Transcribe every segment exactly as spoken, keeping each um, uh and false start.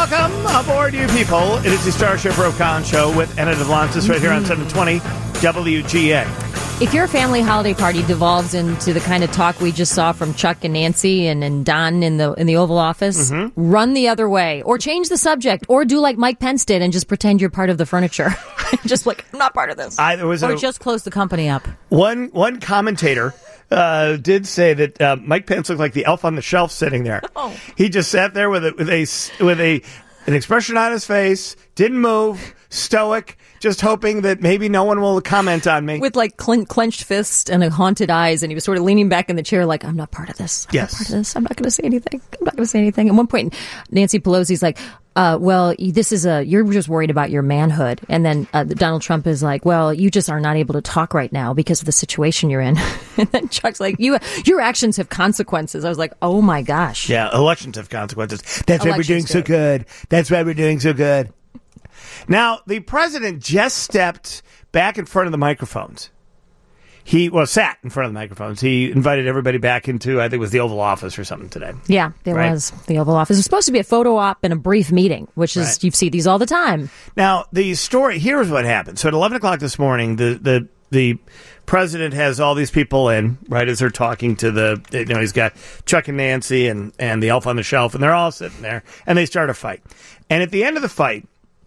Welcome aboard, you people. It is the Starship Rokon Show with Anna Devlantis right here on seven twenty W G A. If your family holiday party devolves into the kind of talk we just saw from Chuck and Nancy and, and Don in the in the Oval Office, mm-hmm. run the other way or change the subject or do like Mike Pence did and just pretend you're part of the furniture. Just like, I'm not part of this. I, there was or a, just close the company up. One, one commentator uh, did say that uh, Mike Pence looked like the elf on the shelf sitting there. Oh. He just sat there with a, with a, with a an expression on his face, didn't move, stoic, just hoping that maybe no one will comment on me. With like clen- clenched fists and a haunted eyes, and he was sort of leaning back in the chair like, I'm not part of this. I'm yes. not part of this. I'm not going to say anything. I'm not going to say anything. At one point, Nancy Pelosi's like, uh, well, this is a, you're just worried about your manhood. And then uh, Donald Trump is like, well, you just are not able to talk right now because of the situation you're in. And then Chuck's like, you, your actions have consequences. I was like, oh my gosh. Yeah, elections have consequences. That's why we're doing so good. That's why we're doing so good. Now, the president just stepped back in front of the microphones. He, well, sat in front of the microphones. He invited everybody back into, I think it was the Oval Office or something today. Yeah, there right? was the Oval Office. It's supposed to be a photo op and a brief meeting, which is, right. You see these all the time. Now, the story, here's what happened. So at eleven o'clock this morning, the, the, the president has all these people in, right, as they're talking to the, you know, he's got Chuck and Nancy and, and the elf on the shelf, and they're all sitting there, and they start a fight. And at the end of the fight,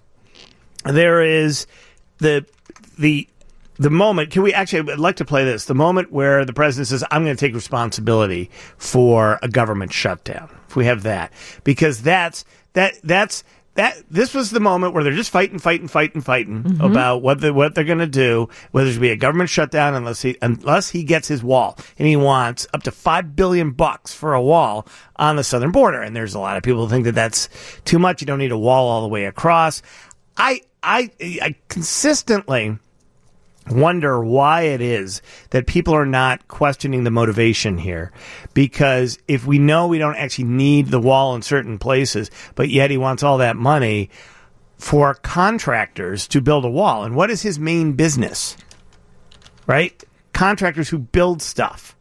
there is the the the moment. Can we actually? I'd like to play this. The moment where the president says, "I'm going to take responsibility for a government shutdown." If we have that, because that's that that's that. This was the moment where they're just fighting, fighting, fighting, fighting mm-hmm. about what the, what they're going to do. Whether there's be a government shutdown unless he unless he gets his wall, and he wants up to five billion bucks for a wall on the southern border. And there's a lot of people who think that that's too much. You don't need a wall all the way across. I, I I consistently wonder why it is that people are not questioning the motivation here. Because if we know we don't actually need the wall in certain places, but yet he wants all that money for contractors to build a wall. And what is his main business? Right? Contractors who build stuff.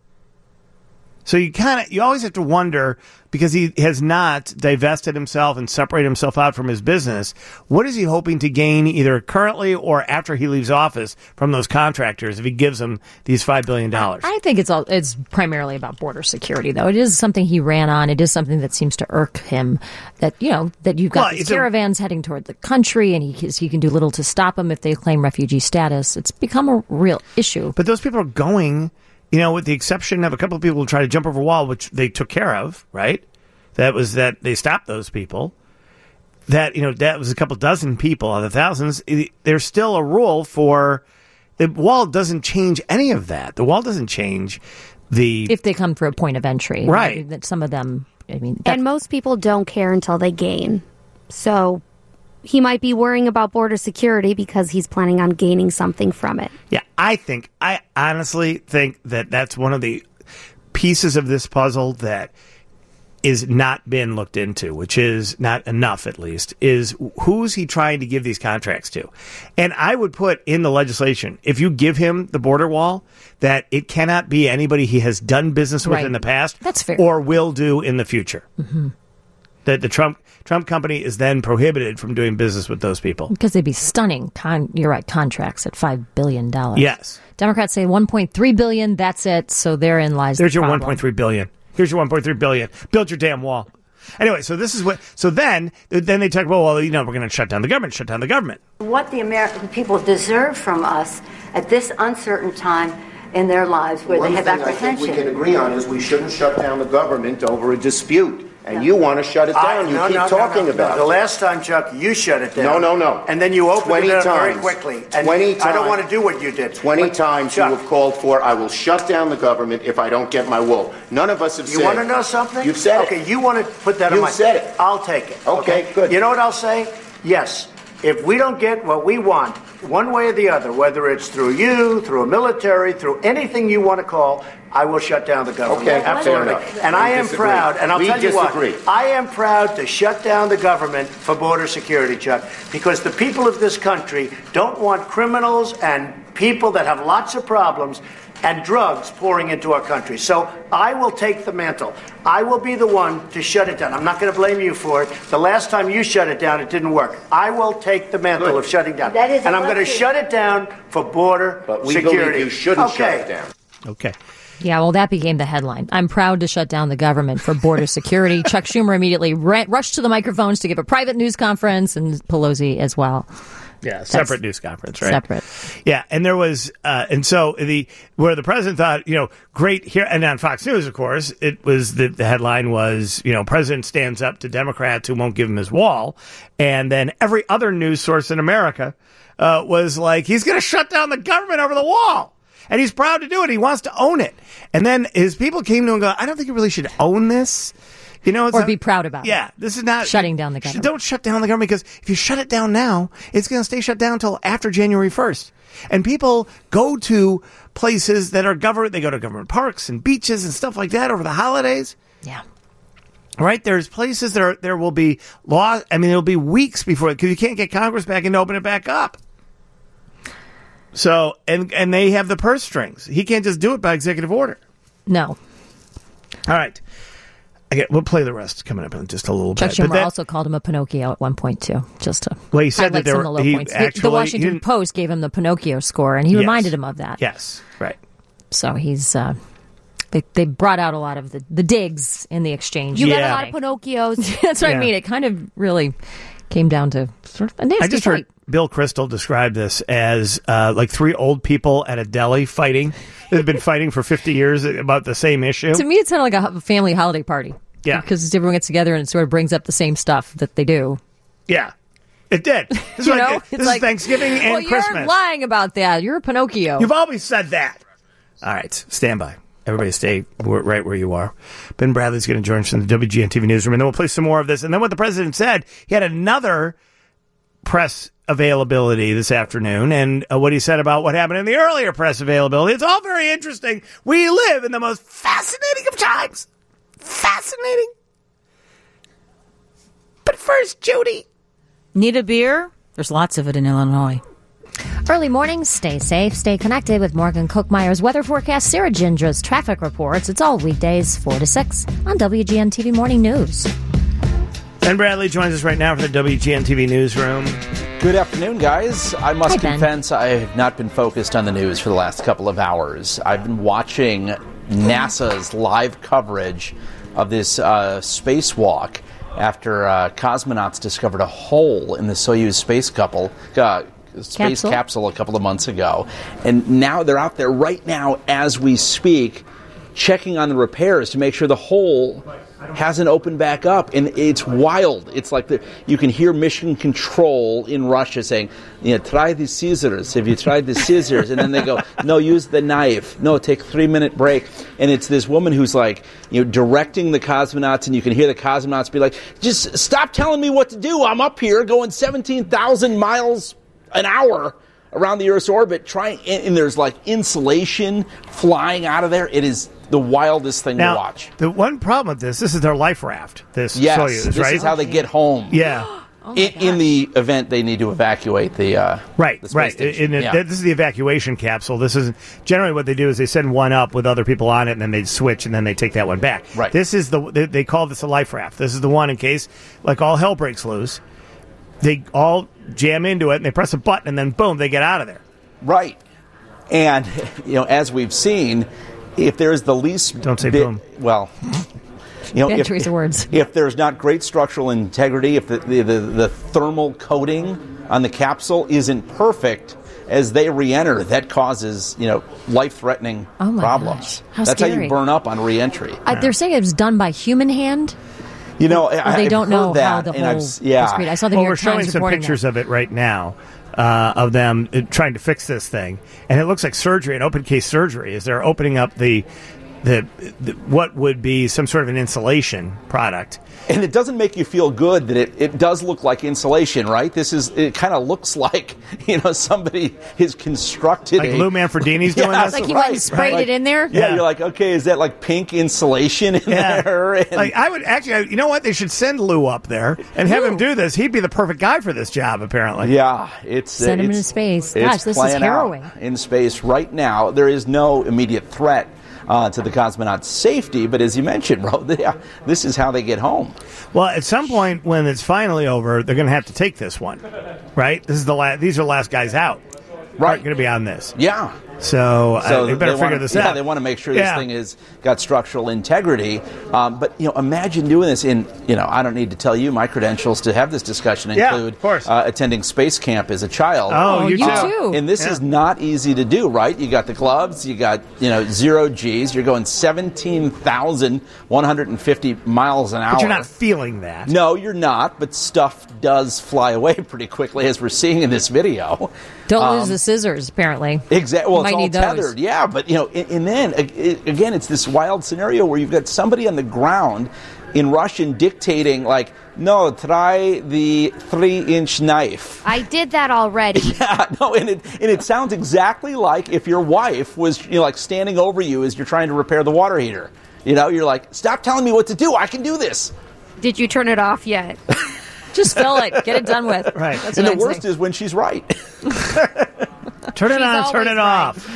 So you kind of, you always have to wonder, because he has not divested himself and separated himself out from his business, what is he hoping to gain either currently or after he leaves office from those contractors if he gives them these five billion dollars? I think it's all, it's primarily about border security, though. It is something he ran on. It is something that seems to irk him, that, you know, that you've got well, these caravans a, heading toward the country, and he, he can do little to stop them if they claim refugee status. It's become a real issue. But those people are going... You know, with the exception of a couple of people who try to jump over a wall, which they took care of, right? That was that they stopped those people. That, you know, that was a couple dozen people out of the thousands. There's still a rule for the wall doesn't change any of that. The wall doesn't change the... If they come for a point of entry. Right. That some of them, I mean... And most people don't care until they gain. So... He might be worrying about border security because he's planning on gaining something from it. Yeah, I think, I honestly think that that's one of the pieces of this puzzle that is not been looked into, which is not enough at least, is who's he trying to give these contracts to? And I would put in the legislation, if you give him the border wall, that it cannot be anybody he has done business with right. in the past That's fair. Or will do in the future. Mm-hmm. That the Trump Trump company is then prohibited from doing business with those people. Because they'd be stunning, con- you're right, contracts at five billion dollars. Yes. Democrats say one point three billion dollars, that's it, so therein lies There's the your problem. one point three billion dollars. Here's your one point three billion dollars. Build your damn wall. Anyway, so this is what, so then, then they talk about, well, you know, we're going to shut down the government, shut down the government. What the American people deserve from us at this uncertain time in their lives where One they have thing apprehension. I think we can agree on is we shouldn't shut down the government over a dispute. And you want to shut it down. I, you no, keep no, talking no, no, about no. it. The last time, Chuck, you shut it down. No, no, no. And then you opened it up times. very quickly. And twenty times. I don't want to do what you did. Twenty but, times Chuck, you have called for, I will shut down the government if I don't get my wool. None of us have you said. You want to know something? You've said okay, it. Okay, you want to put that You've on my... You've said it. I'll take it. Okay, okay, good. You know what I'll say? Yes. If we don't get what we want, one way or the other, whether it's through you, through a military, through anything you want to call, I will shut down the government. Okay, absolutely. fair enough. And We I am disagree. proud, and I'll we tell you disagree. what, I am proud to shut down the government for border security, Chuck, because the people of this country don't want criminals and people that have lots of problems and drugs pouring into our country. So I will take the mantle. I will be the one to shut it down. I'm not going to blame you for it. The last time you shut it down, it didn't work. I will take the mantle Good. of shutting down. That is and I'm going to lucky. shut it down for border But we security. believe you shouldn't okay. shut it down. Okay. Yeah, well, that became the headline. I'm proud to shut down the government for border security. Chuck Schumer immediately ran, rushed to the microphones to give a private news conference, and Pelosi as well. Yeah, separate news conference, right? Separate. Yeah, and there was, uh, and so the where the president thought, you know, great here, and on Fox News, of course, it was the, the headline was, you know, president stands up to Democrats who won't give him his wall, and then every other news source in America uh, was like, he's going to shut down the government over the wall. And he's proud to do it. He wants to own it. And then his people came to him and go, I don't think you really should own this. You know, it's Or not, be proud about yeah, it. this is not Shutting down the government. Don't shut down the government, because if you shut it down now, it's going to stay shut down until after January first. And people go to places that are government. They go to government parks and beaches and stuff like that over the holidays. Yeah. Right? There's places there, there will be law. I mean, it'll be weeks before, because you can't get Congress back in to open it back up. So, and and they have the purse strings. He can't just do it by executive order. No. All right. Okay, we'll play the rest coming up in just a little Chuck bit. Schumer But that, also called him a Pinocchio at one point, too, just to well, he said that highlight there some were, of the low he points. The- actually, the he Washington didn't- Post gave him the Pinocchio score, and he Yes. reminded him of that. Yes, right. So he's... Uh, They, they brought out a lot of the, the digs in the exchange. You Yeah. got a lot of Pinocchios. That's what Yeah. I mean. It kind of really came down to sort of a nasty I just fight. heard Bill Kristol describe this as uh, like three old people at a deli fighting. They've been fighting for fifty years about the same issue. To me, it sounded like a ho- family holiday party. Yeah. Because everyone gets together and it sort of brings up the same stuff that they do. Yeah, it did. This is, You like, know? this It's is like, Thanksgiving and well, Christmas. you're lying about that. You're a Pinocchio. You've always said that. All right, stand by. Everybody stay where- right where you are. Ben Bradley's going to join us from the W G N T V newsroom, and then we'll play some more of this. And then what the president said, he had another press availability this afternoon, and uh, what he said about what happened in the earlier press availability. It's all very interesting. We live in the most fascinating of times. Fascinating. But first, Judy. Need a beer? There's lots of it in Illinois. Early mornings, stay safe, stay connected with Morgan Cookmeyer's weather forecast, Sarah Gindra's traffic reports. It's all weekdays, four to six on W G N T V Morning News. Ben Bradley joins us right now from the W G N T V newsroom. Good afternoon, guys. I must Hi, Ben. confess I have not been focused on the news for the last couple of hours. I've been watching NASA's live coverage of this uh, spacewalk after uh, cosmonauts discovered a hole in the Soyuz space couple, uh, space Capsule? capsule a couple of months ago. And now they're out there right now as we speak, checking on the repairs to make sure the hole hasn't opened back up. And it's wild. It's like the, you can hear mission control in Russia saying, you know, try the scissors. Have you tried the scissors? And then they go, no, use the knife. No, take a three minute break. And it's this woman who's like, you know, directing the cosmonauts, and you can hear the cosmonauts be like, just stop telling me what to do. I'm up here going seventeen thousand miles an hour around the Earth's orbit, trying, and, and there's like insulation flying out of there. It is the wildest thing Now, to watch. the one problem with this, this is their life raft, this Yes, Soyuz, this right? is how they get home. Yeah. in, in the event they need to evacuate the uh, Right, the space right. station. In it- Yeah. This is the evacuation capsule. This is generally what they do is they send one up with other people on it, and then they switch, and then they take that one back. Right. This is the they, they call this a life raft. This is the one in case like all hell breaks loose. They all jam into it, and they press a button, and then boom, they get out of there. Right. And, you know, as we've seen, if there's the least... Don't say bit, boom. Well, you know, Bad if, choice of words. if there's not great structural integrity, if the, the, the, the thermal coating on the capsule isn't perfect, as they re-enter, that causes, you know, life-threatening Oh my problems. gosh. How That's how scary. you burn up on re-entry. Uh, they're saying it was done by human hand. You know, Or I, they I've don't heard know that, how the and whole I've s- yeah. was created. I saw the Well, New we're York showing Times some reporting pictures that. of it right now uh, of them uh, trying to fix this thing, and it looks like surgery, an open case surgery, as they're opening up the the, the what would be some sort of an insulation product. And it doesn't make you feel good that it, it does look like insulation, right? This is, it kind of looks like, you know, somebody has constructed like a... Lou Manfredini's doing yeah, this? Like he right, went and sprayed right. it in there? Yeah, Yeah. you're like, okay, is that like pink insulation in Yeah. there? And Like, I would actually, you know what? They should send Lou up there and have him do this. He'd be the perfect guy for this job, apparently. yeah, it's... Send him it's, into space. it's Gosh, this is playing harrowing. out in space right now. There is no immediate threat uh, to the cosmonauts' safety, but as you mentioned, bro, they, this is how they get home. Well, at some point when it's finally over, they're going to have to take this one, right? This is the la- These are the last guys out. Right. Going to be on this. Yeah. So, So uh, they better they figure wanna, this yeah, out. they want to make sure this Yeah. thing has got structural integrity. Um, but you know, imagine doing this in. You know, I don't need to tell you my credentials to have this discussion Yeah, include of course. Uh, attending space camp as a child. Oh, Oh, you, you too. too. And this Yeah. is not easy to do, right? You got the gloves, you got you know zero G's. You're going seventeen thousand one hundred and fifty miles an hour. But you're not feeling that. No, you're not. But stuff does fly away pretty quickly, as we're seeing in this video. Don't lose the scissors, apparently. Exactly. Well, Might it's all need those. tethered. Yeah, but you know, and, and then a- again, it's this wild scenario where you've got somebody on the ground in Russian dictating, like, no, try the three-inch knife. I did that already. Yeah, no, and it and it sounds exactly like if your wife was, you know, like standing over you as you're trying to repair the water heater. You know, you're like, stop telling me what to do. I can do this. Did you turn it off yet? Just fill it. Get it done with. Right. That's And what the I'd worst say. is when she's right. Turn it She's on, turn always it right.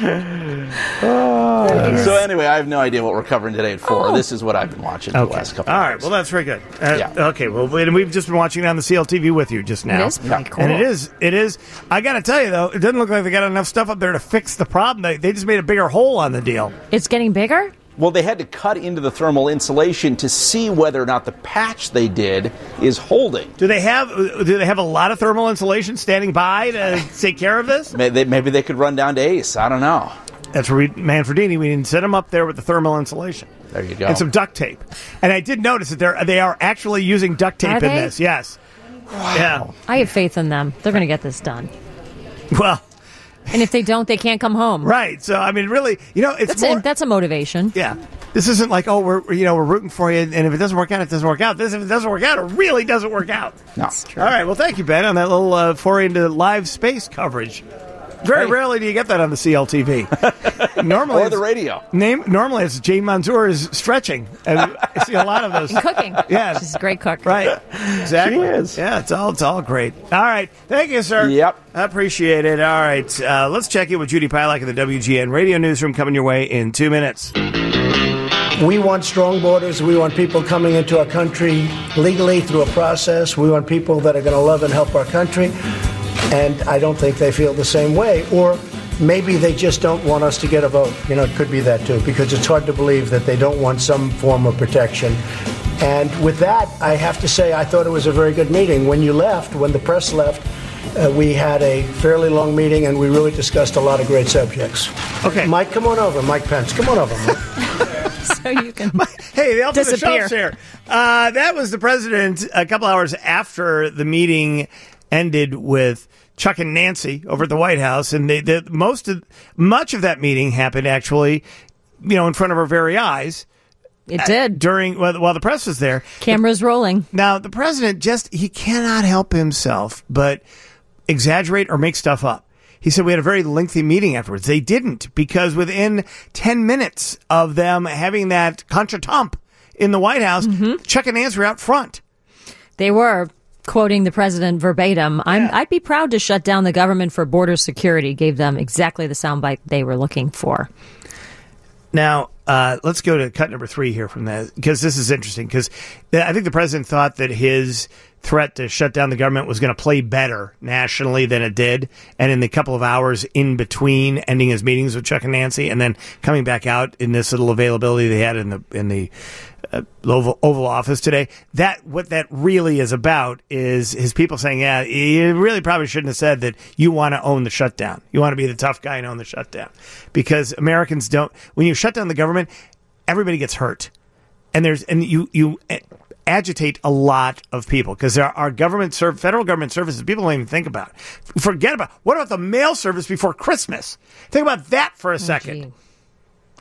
off. So anyway, I have no idea what we're covering today at four. Oh. This is what I've been watching the Okay. last couple All of right. days. Well, that's very good. Uh, Yeah. Okay. Well, and we've just been watching it on the C L T V with you just now. It is pretty cool. And it is. It is. I got to tell you though, it doesn't look like they got enough stuff up there to fix the problem. They, they just made a bigger hole on the deal. It's getting bigger? Well, they had to cut into the thermal insulation to see whether or not the patch they did is holding. Do they have? Do they have a lot of thermal insulation standing by to take care of this? Maybe they, maybe they could run down to Ace. I don't know. That's where we, Manfredini. We didn't set them up there with the thermal insulation. There you go. And some duct tape. And I did notice that they're they are actually using duct tape Are in they? this. Yes. Yeah. I have faith in them. They're going to get this done. Well. And if they don't, they can't come home. Right. So I mean, really, you know, it's That's more. a, that's a motivation. Yeah. This isn't like, oh, we're you know we're rooting for you, and if it doesn't work out, it doesn't work out. This if it doesn't work out, it really doesn't work out. No. All right. Well, thank you, Ben, on that little uh, foray into live space coverage. Very Hey. rarely do you get that on the C L T V. Normally, Or the it's- radio. Name normally it's Jane Mansour is stretching, and I see a lot of those. And cooking. Yeah. She's a great cook. Right. Exactly. She is. Yeah, it's all it's all great. All right. Thank you, sir. Yep. I appreciate it. All right. Uh, let's check in with Judy Pilak in the W G N Radio Newsroom coming your way in two minutes. We want strong borders. We want people coming into our country legally through a process. We want people that are going to love and help our country. And I don't think they feel the same way. Or maybe they just don't want us to get a vote. You know, it could be that too, because it's hard to believe that they don't want some form of protection. And with that, I have to say I thought it was a very good meeting. When you left, when the press left, uh, we had a fairly long meeting, and we really discussed a lot of great subjects. Okay. Mike, come on over. Mike Pence, come on over, Mike. So you can. Hey, the elf on the Disappear. shelf's here. Uh, that was the president a couple hours after the meeting ended with Chuck and Nancy over at the White House, and they, the most of much of that meeting happened actually, you know, in front of our very eyes. It did. During while, while the press was there. Cameras rolling. Now the president just he cannot help himself but exaggerate or make stuff up. He said we had a very lengthy meeting afterwards. They didn't, because within ten minutes of them having that contretemps in the White House, Mm-hmm. Chuck and Nancy were out front. They were quoting the president verbatim. I'm, Yeah. I'd be proud to shut down the government for border security. Gave them exactly the soundbite they were looking for. Now, uh, let's go to cut number three here from that, because this is interesting, because I think the president thought that his threat to shut down the government was going to play better nationally than it did. And in the couple of hours in between ending his meetings with Chuck and Nancy and then coming back out in this little availability they had in the in the uh, Oval, Oval Office today, that what that really is about is his people saying, yeah, you really probably shouldn't have said that you want to own the shutdown. You want to be the tough guy and own the shutdown. Because Americans don't, when you shut down the government, everybody gets hurt. And there's, and you, you agitate a lot of people, because there are government, serv- federal government services people don't even think about. Forget about, what about the mail service before Christmas? Think about that for a second. gee.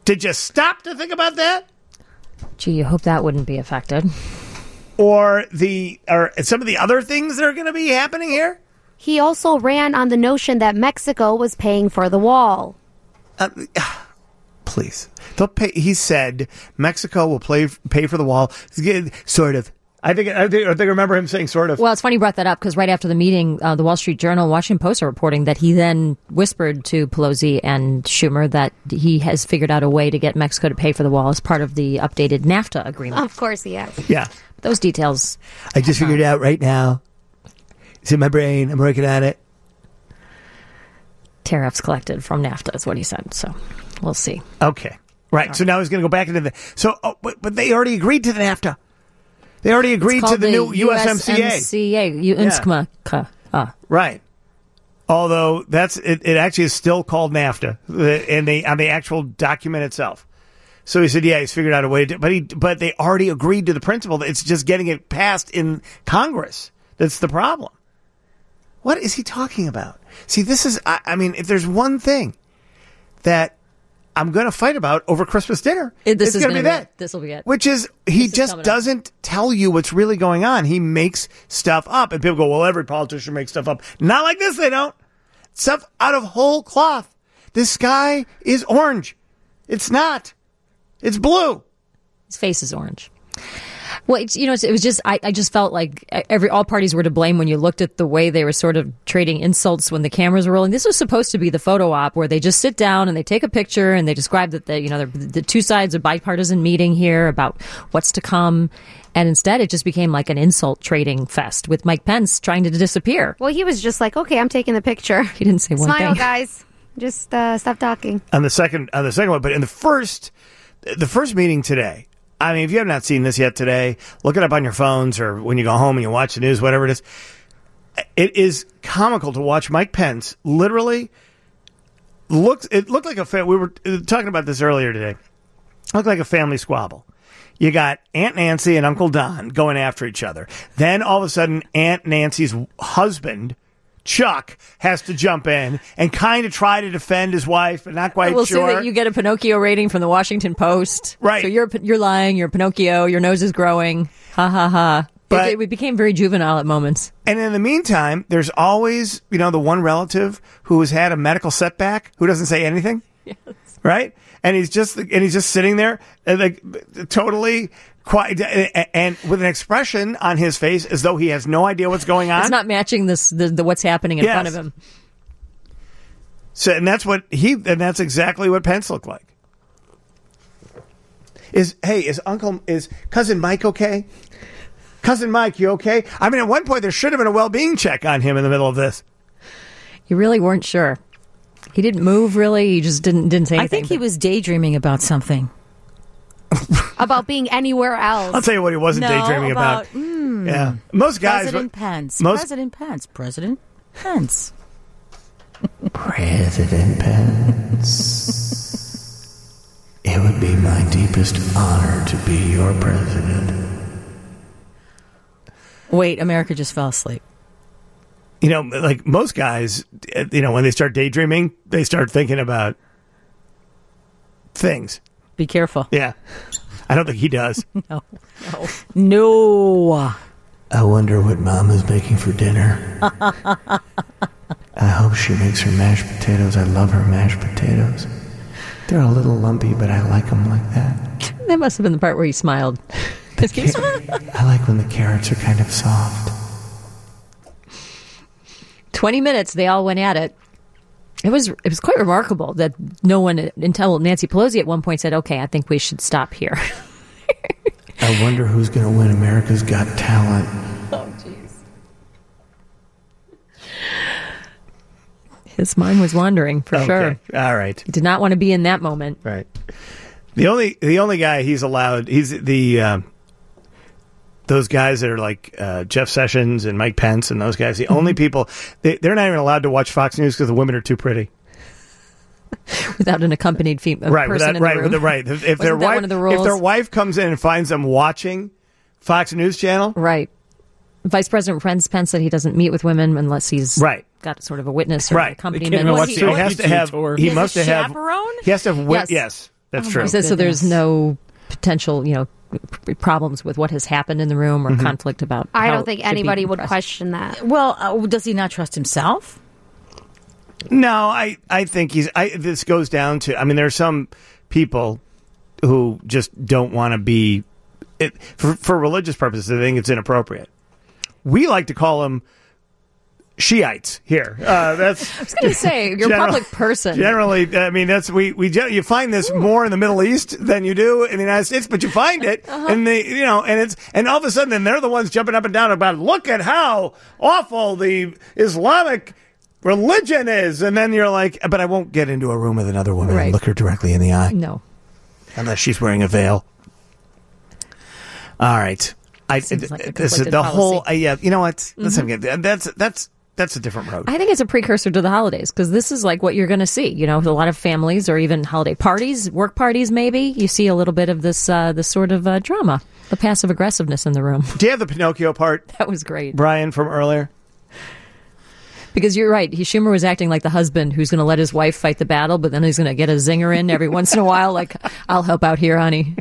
Did you stop to think about that? Gee, you hope that wouldn't be affected. Or the or some of the other things that are going to be happening here? He also ran on the notion that Mexico was paying for the wall. Uh, please. They'll pay. He said Mexico will play, pay for the wall. Sort of. I think, I think I think I remember him saying sort of. Well, it's funny you brought that up because right after the meeting, uh, the Wall Street Journal, Washington Post are reporting that he then whispered to Pelosi and Schumer that he has figured out a way to get Mexico to pay for the wall as part of the updated NAFTA agreement. Of course he has. Yeah. Those details. I just figured it out right now. It's in my brain. I'm working on it. Tariffs collected from NAFTA is what he said. So we'll see. Okay. Right. So now he's going to go back into the. So, oh, but, but they already agreed to the NAFTA. They already agreed to the, the new U S M C A. U S M C A. U S M C A. Ah. Right. Although that's it, it actually is still called NAFTA and they on the actual document itself. So he said, yeah, he's figured out a way to, but he, but they already agreed to the principle. It's just getting it passed in Congress. That's the problem. What is he talking about? See, this is, I, I mean, if there's one thing that I'm going to fight about over Christmas dinner, it, this it's is going to be that. This will be it. Which is, he this just is doesn't up. tell you what's really going on. He makes stuff up. And people go, well, every politician makes stuff up. Not like this, they don't. Stuff out of whole cloth. This sky is orange. It's not. It's blue. His face is orange. Well, it's, you know, it's, it was just, I, I just felt like every all parties were to blame when you looked at the way they were sort of trading insults when the cameras were rolling. This was supposed to be the photo op where they just sit down and they take a picture and they describe that the, you know, the two sides of bipartisan meeting here about what's to come. And instead, it just became like an insult trading fest with Mike Pence trying to disappear. Well, he was just like, okay, I'm taking the picture. He didn't say one Smile, thing. Smile, guys. Just uh, stop talking. On the second, on the second one, but in the first, the first meeting today, I mean, if you have not seen this yet today, look it up on your phones or when you go home and you watch the news, whatever it is. It is comical to watch Mike Pence literally looks. It looked like a fa- we were talking about this earlier today. It looked like a family squabble. You got Aunt Nancy and Uncle Don going after each other. Then all of a sudden, Aunt Nancy's husband, Chuck, has to jump in and kind of try to defend his wife, but not quite we'll sure. We'll see that you get a Pinocchio rating from the Washington Post. Right. So you're you're lying, you're Pinocchio, your nose is growing. Ha ha ha. But, it, it became very juvenile at moments. And in the meantime, there's always, you know, the one relative who has had a medical setback who doesn't say anything. Yes. Right? And he's just and he's just sitting there like totally quiet and with an expression on his face as though he has no idea what's going on. It's not matching this the, the what's happening in yes. front of him. So and that's what he and that's exactly what Pence looked like. Is hey, is Uncle is cousin Mike okay? Cousin Mike, you okay? I mean, at one point there should have been a well-being check on him in the middle of this. You really weren't sure. He didn't move really. He just didn't didn't say anything. I think he was daydreaming about something. About being anywhere else. I'll tell you what he wasn't no, daydreaming about. about mm, yeah, most guys. President Pence. Most, President Pence. President Pence. President Pence. It would be my deepest honor to be your president. Wait, America just fell asleep. You know, like most guys, you know, when they start daydreaming, they start thinking about things. Be careful. Yeah. I don't think he does. No. No. No. I wonder what Mom is making for dinner. I hope she makes her mashed potatoes. I love her mashed potatoes. They're a little lumpy, but I like them like that. That must have been the part where he smiled. I like when the carrots are kind of soft. Twenty minutes, they all went at it. It was it was quite remarkable that no one until Nancy Pelosi at one point said, "Okay, I think we should stop here." I wonder who's going to win America's Got Talent. Oh, jeez. His mind was wandering for okay. sure. All right. He did not want to be in that moment. Right. The only the only guy he's allowed he's the uh, those guys that are like uh, Jeff Sessions and Mike Pence and those guys. The only people they, they're not even allowed to watch Fox News because the women are too pretty. Without an accompanied female right, person without, in right, the room. With the, right. If, if their that wife one of the rules? if their wife comes in and finds them watching Fox News Channel, right. Vice President Pence said he doesn't meet with women unless he's right. got sort of a witness or right. an accompaniment. So he has to have. He, he must have. chaperone? He has to have. Yes. yes. That's Oh, true. my He says so. There's goodness. no potential, you know, p- problems with what has happened in the room or Mm-hmm. conflict about. I how don't it think should be anybody would pressed. question that. Well, uh, does he not trust himself? No, I, I think he's. I, this goes down to. I mean, there are some people who just don't want to be. It, for for religious purposes, I think it's inappropriate. We like to call them Shiites here. Uh, that's. I was going to say you're a General- public person. Generally, I mean, that's we we gen- you find this more in the Middle East than you do in the United States, but you find it, Uh-huh. and they, you know, and it's and all of a sudden, then they're the ones jumping up and down about look at how awful the Islamic religion is, and then you're like, but I won't get into a room with another woman Right. and look her directly in the eye No. unless she's wearing a veil. All right, I Seems like a this is conflicted the whole. policy. Uh, yeah, you know what? Let's that's that's that's a different road. I think it's a precursor to the holidays because this is like what you're going to see. You know, a lot of families or even holiday parties, work parties, maybe you see a little bit of this, uh, this sort of uh, drama, the passive aggressiveness in the room. Do you have the Pinocchio part, That was great Brian, from earlier? because you're right. He Schumer was acting like the husband who's going to let his wife fight the battle, but then he's going to get a zinger in every once in a while. Like, I'll help out here, honey.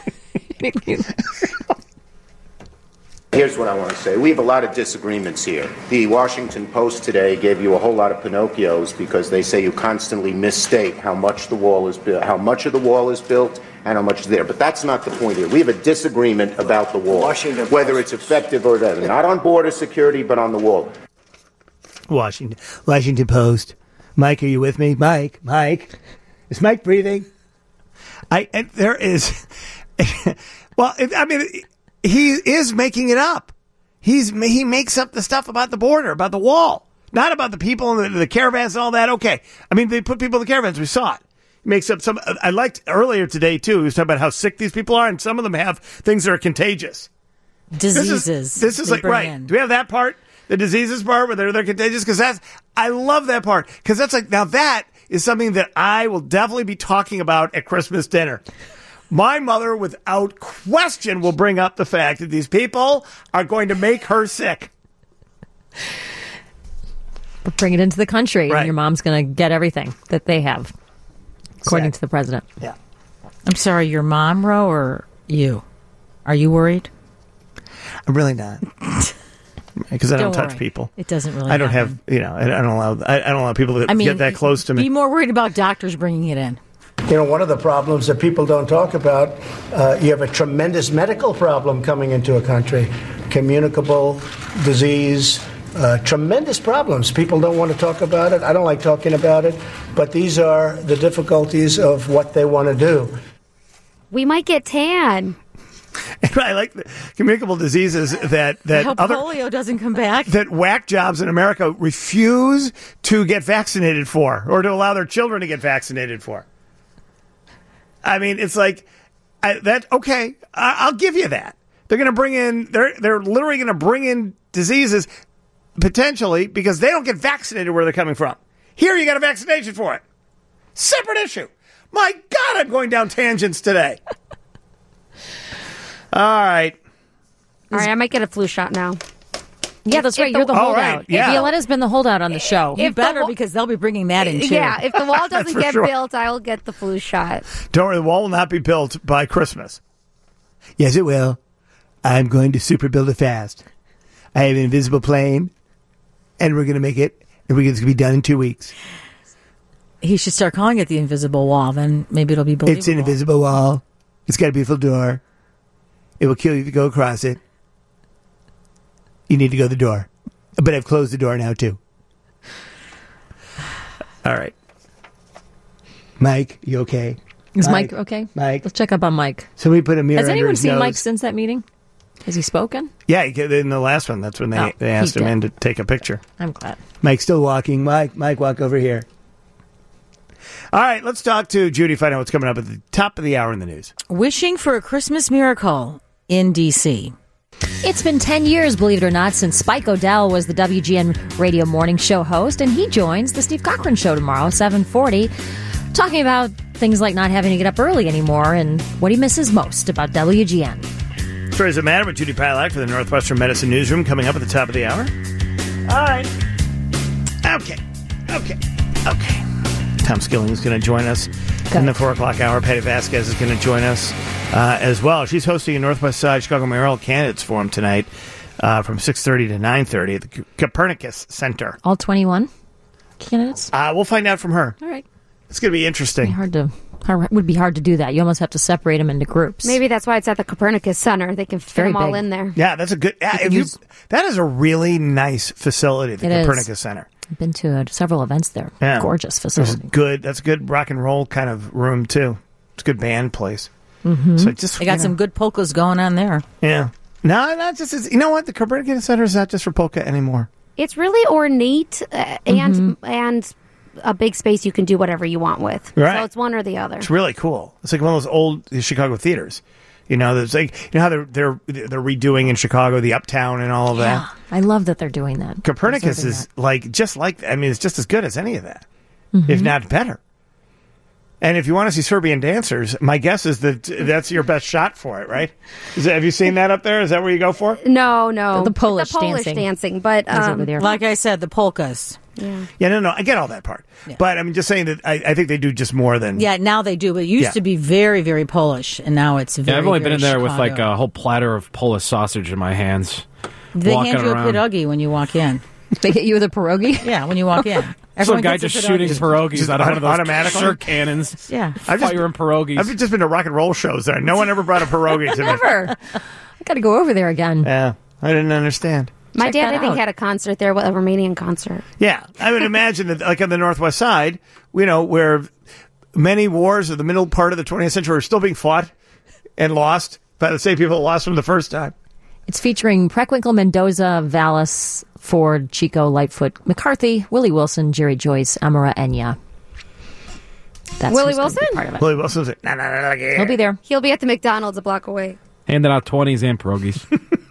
Here's what I want to say. We have a lot of disagreements here. The Washington Post today gave you a whole lot of Pinocchios because they say you constantly misstate how much the wall is built, how much of the wall is built, and how much is there. But that's not the point here. We have a disagreement about the wall, Washington whether Post. it's effective or not. Not on border security, but on the wall. Washington Washington Post. Mike, are you with me? Mike, Mike, is Mike breathing? I and there is. Well, it, I mean, he is making it up. He's he makes up the stuff about the border, about the wall, not about the people and the, the caravans and all that. Okay, I mean they put people in the caravans. We saw it. He makes up some. I liked earlier today too. He was talking about how sick these people are, and some of them have things that are contagious. Diseases. This is, this is they like bring right. in. Do we have that part? The diseases part where they're they're contagious? Because that's I love that part because that's like now that is something that I will definitely be talking about at Christmas dinner. My mother, without question, will bring up the fact that these people are going to make her sick. But bring it into the country, Right. and your mom's going to get everything that they have, according Sad. to the president. Yeah. I'm sorry, your mom, Ro, or you? Are you worried? I'm really not. Because I don't, Don't touch worry. people. It doesn't really I don't happen. have, you know, I I don't allow, I, I don't allow people to I mean, get that close to me. Be more worried about doctors bringing it in. You know, one of the problems that people don't talk about, uh, you have a tremendous medical problem coming into a country, communicable disease, uh, tremendous problems. People don't want to talk about it. I don't like talking about it, but these are the difficulties of what they want to do. We might get tan. I like the communicable diseases that, I that hope other polio doesn't come back. that whack jobs in America refuse to get vaccinated for or to allow their children to get vaccinated for. I mean, it's like I, that. Okay, I, I'll give you that. They're going to bring in. They're they're literally going to bring in diseases potentially because they don't get vaccinated where they're coming from. Here, you got a vaccination for it. Separate issue. My God, I'm going down tangents today. All right. All right, I might get a flu shot now. Yeah, that's If right. the- You're the Oh, holdout. right, yeah. Violetta's been the holdout on the show. You If the better wa- because they'll be bringing that in too. Yeah, if the wall doesn't for get sure. built, I will get the flu shot. Don't worry, the wall will not be built by Christmas. Yes, it will. I'm going to super build it fast. I have an invisible plane, and we're going to make it, and we're going to be done in two weeks. He should start calling it the invisible wall. Then maybe it'll be believable. It's an invisible wall. It's got a beautiful door. It will kill you if you go across it. You need to go to the door. But I've closed the door now, too. All right. Mike, you okay? Is Mike, okay? Mike. Let's check up on Mike. Somebody put a mirror Has under anyone his seen nose. Mike since that meeting? Has he spoken? Yeah, he- in the last one, that's when they, Oh, they asked he him did. in to take a picture. I'm glad. Mike's still walking. Mike, Mike, walk over here. All right, let's talk to Judy, find out what's coming up at the top of the hour in the news. Wishing for a Christmas miracle in D C It's been ten years, believe it or not, since Spike O'Dell was the W G N radio morning show host, and he joins the Steve Cochran show tomorrow, seven forty, talking about things like not having to get up early anymore and what he misses most about W G N. Stories That Matter with Judy Pilak for the Northwestern Medicine Newsroom coming up at the top of the hour. All right. Okay. Okay. Okay. Tom Skilling is going to join us in the four o'clock hour. Patty Vasquez is going to join us uh, as well. She's hosting a Northwest Side Chicago Mayoral Candidates Forum tonight uh, from six thirty to nine thirty at the Copernicus Center. All twenty-one candidates? Uh, we'll find out from her. All right. It's going to be interesting. It'd be hard to, hard, it would be hard to do that. You almost have to separate them into groups. Maybe that's why it's at the Copernicus Center. They can fit Very them all big. in there. Yeah, that's a good. Yeah, if you, that is a really nice facility, the It is. Copernicus Center. I've been to uh, several events there. Yeah. Gorgeous It's facility. good. That's a good rock and roll kind of room too. It's a good band place. Mm-hmm. So just They got you know, some good polkas going on there. Yeah. No, not just. It's, you know what? The Copernicus Center is not just for polka anymore. It's really ornate uh, and Mm-hmm. and a big space you can do whatever you want with. Right. So it's one or the other. It's really cool. It's like one of those old Chicago theaters. You know, there's like you know how they're they're they're redoing in Chicago the Uptown and all of Yeah. that. I love that they're doing that. Copernicus Preserving is that. like just like I mean, it's just as good as any of that, Mm-hmm. if not better. And if you want to see Serbian dancers, my guess is that that's your best shot for it, right? Is that, have you seen that up there? Is that where you go for? No, no. The- the Polish the Polish dancing. dancing. But Is over um, there. Like I said, the polkas. yeah. Yeah, no, no, I get all that part, but I'm just saying that I, I think they do just more than Yeah, now they do, but it used Yeah. to be very, very Polish, and now it's very, Yeah, I've only been very in there with like Chicago. a whole platter of Polish sausage in my hands. They walking hand you around. a pierogi when you walk in. They hit you with a pierogi? Yeah, when you walk in. Some Everyone guy gets a just shooting pierogies Just out of one of those automatically? shirt cannons. Yeah. I've just, Firing pierogies. I've just been to rock and roll shows there. No one ever brought a pierogi to me. Never. I got to go over there again. Yeah, I didn't understand. My Check dad, that I think, out. had a concert there, a Romanian concert. Yeah, I would imagine that, like on the Northwest Side, you know, where many wars of the middle part of the twentieth century are still being fought and lost by the same people that lost them the first time. It's featuring Preckwinkle, Mendoza, Vallis, Ford, Chico, Lightfoot, McCarthy, Willie Wilson, Jerry Joyce, Amara Enya. That's Willie who's gonna be Wilson? part of it. Willie Wilson's like, nah, nah, nah, nah, He'll be there. He'll be at the McDonald's a block away. Handing out twenties and pierogies.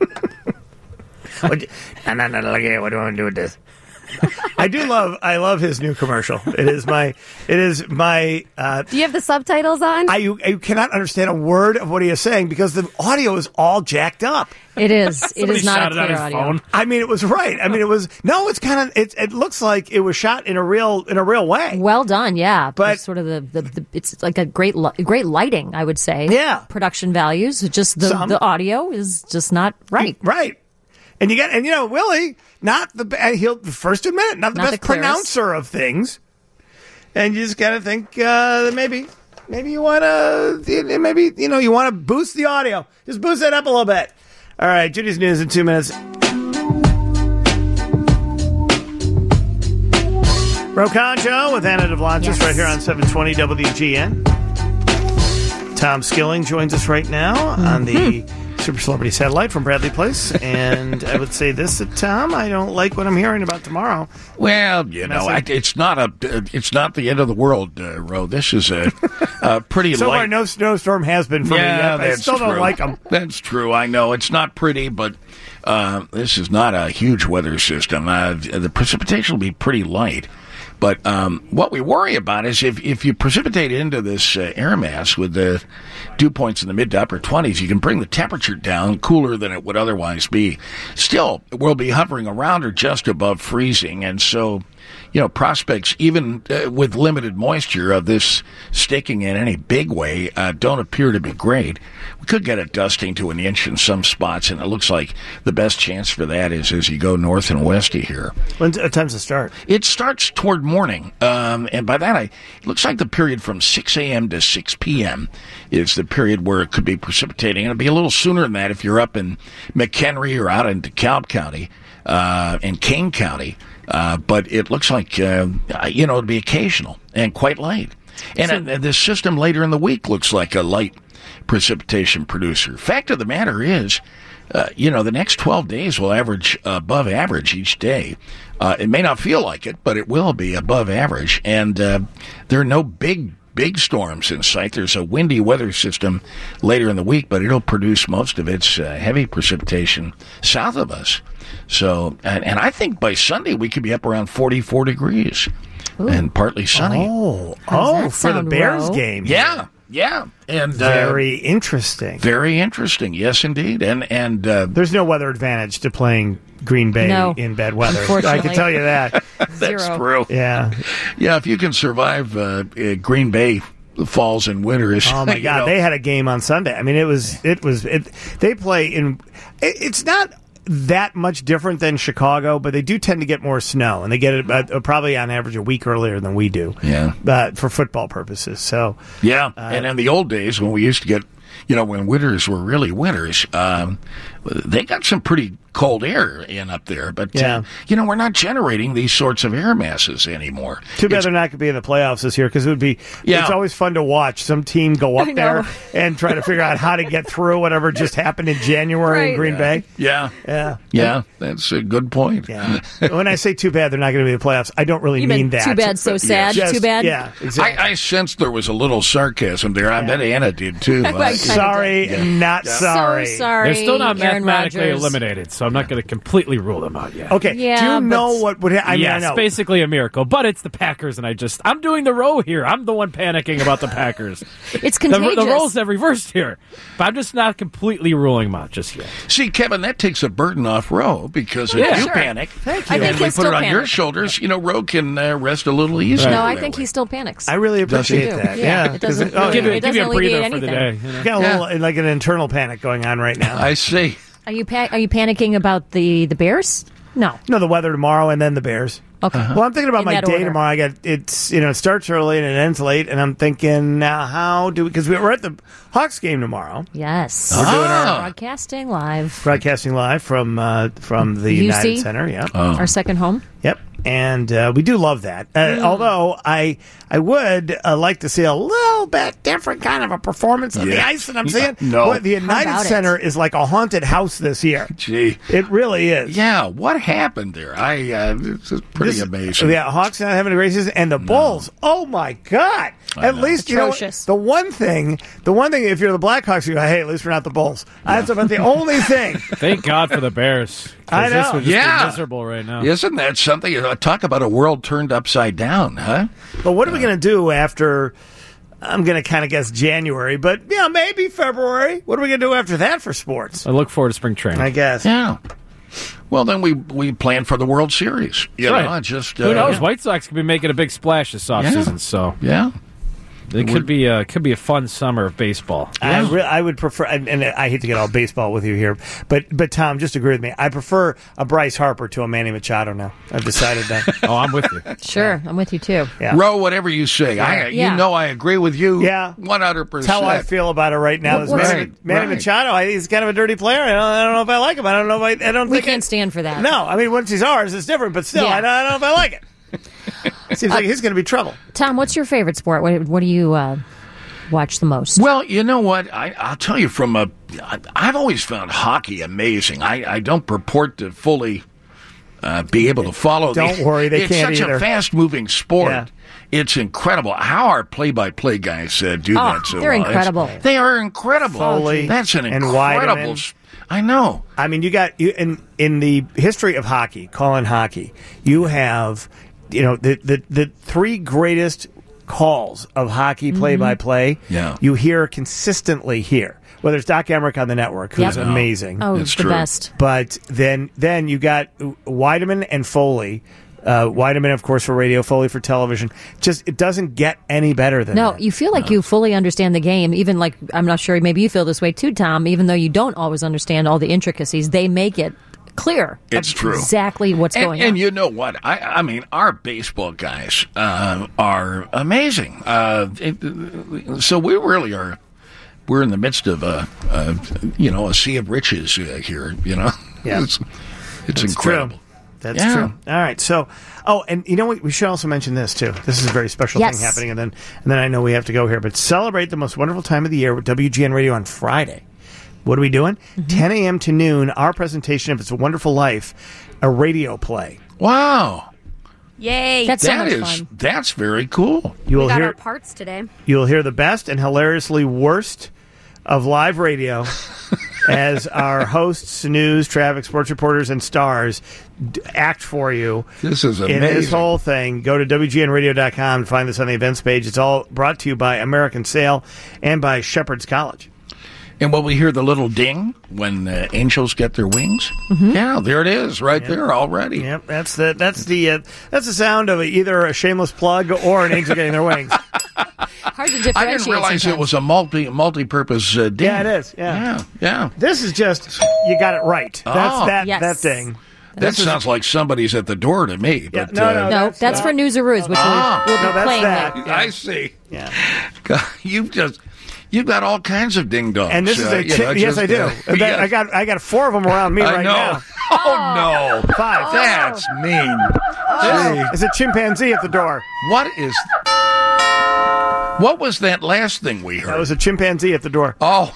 What, nah, nah, nah, nah, nah, what do I want to do with this? I do love, I love his new commercial. It is my, it is my. Uh, Do you have the subtitles on? I you, you cannot understand a word of what he is saying because the audio is all jacked up. It is. It Somebody is not a shouted out clear his audio. phone. I mean, it was right. I mean, it was no. It's kind of. It, it looks like it was shot in a real in a real way. Well done, yeah. But- It's sort of the, the, the it's like a great li- great lighting, I would say. Yeah. Production values. Just the Some. the audio is just not right. Right. And you got, and you know, Willie, not the be- he'll first admit it, not the Not best the clearest. pronouncer of things. And you just got to think uh, that maybe, maybe you want to, maybe you know, you want to boost the audio, just boost it up a little bit. All right, Judy's news in two minutes. Rocanjo with Anna DeVlantis Yes. right here on seven twenty W G N. Tom Skilling joins us right now on the Super Celebrity Satellite from Bradley Place. And I would say this, that, Tom, I don't like what I'm hearing about tomorrow. Well, you know, I, it's not a, it's not the end of the world, uh, Ro. This is a, a pretty So far, light. no snowstorm has been for yeah, me yet. I that's still don't true. like them. That's true. I know it's not pretty, but uh, this is not a huge weather system. Uh, the precipitation will be pretty light. But um, what we worry about is if, if you precipitate into this uh, air mass with the dew points in the mid to upper twenties, you can bring the temperature down cooler than it would otherwise be. Still, we'll be hovering around or just above freezing, and so, you know, prospects, even uh, with limited moisture of this sticking in any big way, uh, don't appear to be great. We could get a dusting to an inch in some spots, and it looks like the best chance for that is as you go north and west of here. When's what time's it start? It starts toward morning, um, and by that, I, it looks like the period from six a.m. to six p.m. is the period where it could be precipitating. It'll be a little sooner than that if you're up in McHenry or out in DeKalb County uh, and Kane County, uh, but it looks like, uh, you know, it'll be occasional and quite light. And so, uh, the system later in the week looks like a light precipitation producer. Fact of the matter is, Uh, you know, the next twelve days will average above average each day. Uh, it may not feel like it, but it will be above average. And uh, there are no big, big storms in sight. There's a windy weather system later in the week, but it'll produce most of its uh, heavy precipitation south of us. So, and, and I think by Sunday we could be up around forty-four degrees. Ooh. And partly sunny. Oh, oh, for the Bears row? game. Yeah. yeah, and Very uh, interesting. very interesting. Yes, indeed. And and uh, There's no weather advantage to playing Green Bay No. in bad weather. I Unfortunately. can tell you that. that's Zero. true. Yeah. Yeah, if you can survive uh, uh, Green Bay falls and winters. Oh my you God, know. they had a game on Sunday. I mean, it was it was it. They play in. It, it's not that much different than Chicago, but they do tend to get more snow, and they get it about, uh, probably on average a week earlier than we do. Yeah, but for football purposes. So yeah, uh, and in the old days when we used to get, you know, when winters were really winters, um, they got some pretty cold air in up there. But Yeah. uh, you know, we're not generating these sorts of air masses anymore. Too bad It's- they're not going to be in the playoffs this year because it would be. Yeah. It's always fun to watch some team go up I there know. and try to figure out how to get through whatever just happened in January in Right. Green Bay. Yeah, Yeah, yeah, that's a good point. Yeah. When I say too bad they're not going to be in the playoffs, I don't really You mean meant that. too bad, so sad, Just- too bad? Yeah, exactly. I, I sensed there was a little sarcasm there. I bet Anna did too. I Uh, kinda sorry, Yeah. not Yeah. sorry. So sorry. They're still not Aaron mathematically Rodgers. eliminated, so I'm not going to completely rule them out yet. Okay. Do Yeah, you but- know what would? Ha- I mean, yeah, I it's know. basically a miracle, but it's the Packers, and I just I'm doing the row here. I'm the one panicking about the Packers. It's the, contagious. the roles have reversed here, but I'm just not completely ruling them out just yet. See, Kevin, that takes a burden off Roe because if Yeah. you Sure. panic, Thank I you. think and we he'll put it still on your panic. shoulders, you know, Roe can uh, rest a little easier. No, I that think way. he still panics. I really appreciate do. that. Yeah, Yeah, it 'cause doesn't oh, really- Give yeah. you, it give you a doesn't breather alleviate for the anything. day. you know? You got a little like an internal panic going on right now. I see. Are you pa- are you panicking about the the Bears? No. No, the weather tomorrow and then the Bears. Okay. Well, I'm thinking about In my that day order. tomorrow. I got it's you know it starts early and it ends late, and I'm thinking now how do we because we're at the Hawks game tomorrow, Yes. We're doing our- broadcasting live. broadcasting live from uh, from the U C? United Center. Yeah, Our second home. yep, and uh, we do love that. Uh, Although I I would uh, like to see a little bit different kind of a performance on the Yeah. ice than I'm seeing. No. Boy, the United about it? Center is like a haunted house this year. Gee. It really is. Yeah, what happened there? I uh, This is pretty This- amazing. Yeah, Hawks not having a great season, and the Bulls. Oh my God! At know. least you know what? Atrocious. the one thing. The one thing, if you're the Blackhawks, you go, "Hey, at least we're not the Bulls." That's about the only thing. Thank God for the Bears. 'cause I This know. would just Yeah. be miserable right now. Isn't that something? Uh, Talk about a world turned upside down, huh? But what are we going to do after? I'm going to kind of guess January, but yeah, maybe February. What are we going to do after that for sports? I look forward to spring training. I guess. Yeah. Well, then we we plan for the World Series. You Right. know, just Who uh, knows? yeah. White Sox could be making a big splash this offseason, so Yeah. it could be a could be a fun summer of baseball. I, re- I would prefer, and, and I hate to get all baseball with you here, but but Tom, just agree with me. I prefer a Bryce Harper to a Manny Machado now. I've decided that. Oh, I'm with you. Sure, I'm with you too. Yeah. Row, whatever you say. I, Yeah. You know I agree with you Yeah. one hundred That's percent. how I feel about it right now. This What's- Manny, Right, Manny right. Machado, I, he's kind of a dirty player. I don't, I don't know if I like him. I don't know if I. I don't We think can't I- stand for that. No, I mean once he's ours, it's different. But still, Yeah. I, don't, I don't know if I like it. Seems like he's going to be trouble. Tom, what's your favorite sport? What, what do you uh, watch the most? Well, you know what? I, I'll tell you from a. I- I've always found hockey amazing. I, I don't purport to fully uh, be able to follow. Don't the, worry, they it's can't such either. a fast-moving sport. Yeah. It's incredible how our play-by-play guys uh, do Oh, that. So they're well. It's- incredible. They are incredible. Foley That's an and incredible. Weideman. s- I know. I mean, you got you in in the history of hockey, calling hockey. You have, you know, the the, the three greatest calls of hockey play by play. Yeah. you hear consistently here. Whether it's Doc Emmerich on the network, who's Yep. amazing. Oh, It's the true. best. But then then you got Weideman and Foley. Uh, Weideman, of course, for radio, Foley for television. Just it doesn't get any better than No, that. you feel like you fully understand the game. Even like, I'm not sure, maybe you feel this way too, Tom, even though you don't always understand all the intricacies, they make it clear. It's of true. Exactly what's and, going and on. you know what? I, I mean, our baseball guys uh, are amazing. Uh, it, so we really are. We're in the midst of a, a you know, a sea of riches uh, here. You know, Yeah. it's, it's That's incredible. true. That's Yeah. true. All right. So, oh, and you know what? We should also mention this too. This is a very special Yes. thing happening, and then and then I know we have to go here. But celebrate the most wonderful time of the year with W G N Radio on Friday. What are we doing? ten a.m. to noon. Our presentation of "It's a Wonderful Life," a radio play. Wow, Yay. That's so that much is fun. that's very cool. You we will got hear our parts today. you'll hear the best and hilariously worst of live radio as our hosts, news, traffic, sports reporters, and stars d- act for you. This is in amazing. this whole thing. Go to W G N radio dot com and find this on the events page. It's all brought to you by American Sail and by Shepherd's College. And will we hear the little ding when uh, angels get their wings? Mm-hmm. Yeah, there it is, right Yep. there already. Yep, that's the that's the uh, that's the sound of either a shameless plug or an angel getting their wings. Hard to differentiate. I didn't realize sometimes. it was a multi multi-purpose uh, ding. Yeah, it is. Yeah. yeah, yeah. This is just you got it right. That's Oh. that Yes. that thing. That sounds like somebody's at the door to me. Yeah, But, no, uh, no, No, that's that's, not- for News or Ruse, which Ah. we'll, we'll No, be that's playing that. later. I see. Yeah. God, you've just you've got all kinds of ding dongs. And this is uh, a you chi- know, yes, just, I do. uh, And that- yes. I got I got four of them around me I right know. now. Oh no! Five. That's mean. Gee. There's a chimpanzee at the door. What is? What was that last thing we heard? That was a chimpanzee at the door. Oh,